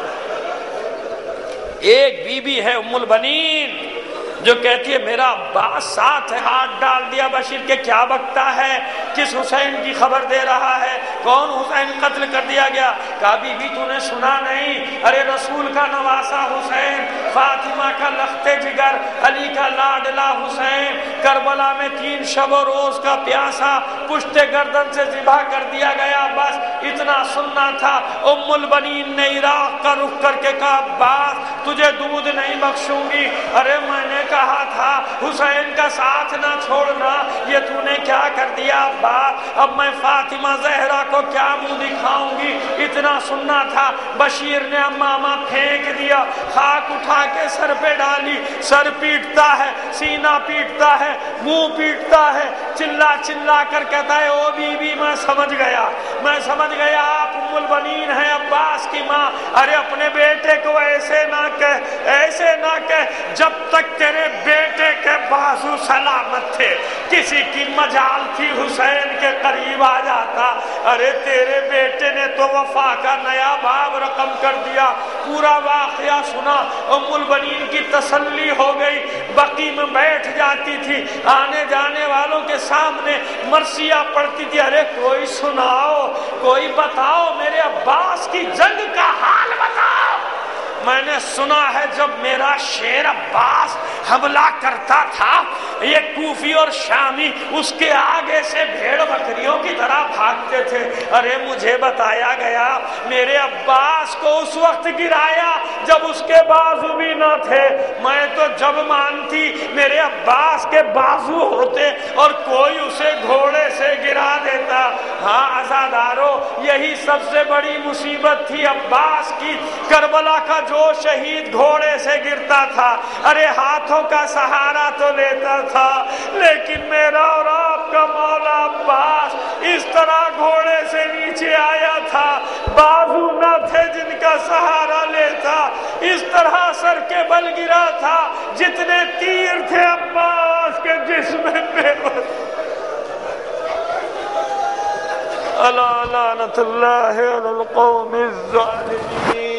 ایک بی بی ہے ام البنین جو کہتی ہے میرا عباس ساتھ ہے. ہاتھ ڈال دیا بشیر کے، کیا بکتا ہے، کس حسین کی خبر دے رہا ہے، کون حسین قتل کر دیا گیا؟ کہا بی بی تو نے سنا نہیں؟ ارے رسول کا نواسا حسین، فاطمہ کا لخت جگر، علی کا لاڈلا حسین، کربلا میں 3 شب و روز کا پیاسا پشت گردن سے ذبح کر دیا گیا. بس اتنا سننا تھا. ام البنین نے عراق کا رخ کر کے کہا عباس تجھے دودھ نہیں بخشوں گی. ارے میں نے کہا تھا حسین کا ساتھ نہ چھوڑنا، یہ تو نے کیا کر دیا عباس؟ اب میں فاطمہ زہرا کو کیا منہ دکھاؤں گی؟ اتنا سننا تھا. بشیر نے امامہ پھینک دیا، خاک اٹھا کے سر پہ ڈالی. سر پیٹتا ہے، سینہ پیٹتا ہے، منہ پیٹتا ہے، چلا چلا کر کہتا ہے او بی بی میں سمجھ گیا، میں سمجھ گیا آپ ام البنین ہیں، عباس کی ماں. ارے اپنے بیٹے کو ایسے نہ کہہ، ایسے نہ کہہ. جب تک تیرے بیٹے کے بازو سلامت تھے کسی کی مجال تھی حسین کے قریب آ جاتا. ارے تیرے بیٹے نے تو وفا کا نیا باب رقم کر دیا. پورا واقعہ سنا. ام البنین کی تسلی ہو گئی، بقی میں بیٹھ جاتی تھی، آنے جانے والوں کے سامنے مرثیہ پڑھتی تھی. ارے کوئی سناؤ، کوئی بتاؤ میرے عباس کی جنگ کا حال بتاؤ. میں نے سنا ہے جب میرا شیر عباس حملہ کرتا تھا یہ کوفی اور شامی اس کے آگے سے بھیڑ بکریوں کی طرح بھاگتے تھے. ارے مجھے بتایا گیا میرے عباس کو اس وقت گرایا جب اس کے بازو بھی نہ تھے. میں تو جب مانتی میرے عباس کے بازو ہوتے اور کوئی اسے گھوڑے سے گرا دیتا. ہاں عزادارو یہی سب سے بڑی مصیبت تھی عباس کی. کربلا کا جو شہید گھوڑے سے گرتا تھا ارے ہاتھوں کا سہارا تو لیتا تھا، لیکن میرا اور آپ کا مولا عباس اس طرح گھوڑے سے نیچے آیا تھا، بازو نہ تھے جن کا سہارا لیتا، اس طرح سر کے بل گرا تھا جتنے تیر تھے عباس کے جسم میں. الا لعنت اللہ علی القوم الظالمین.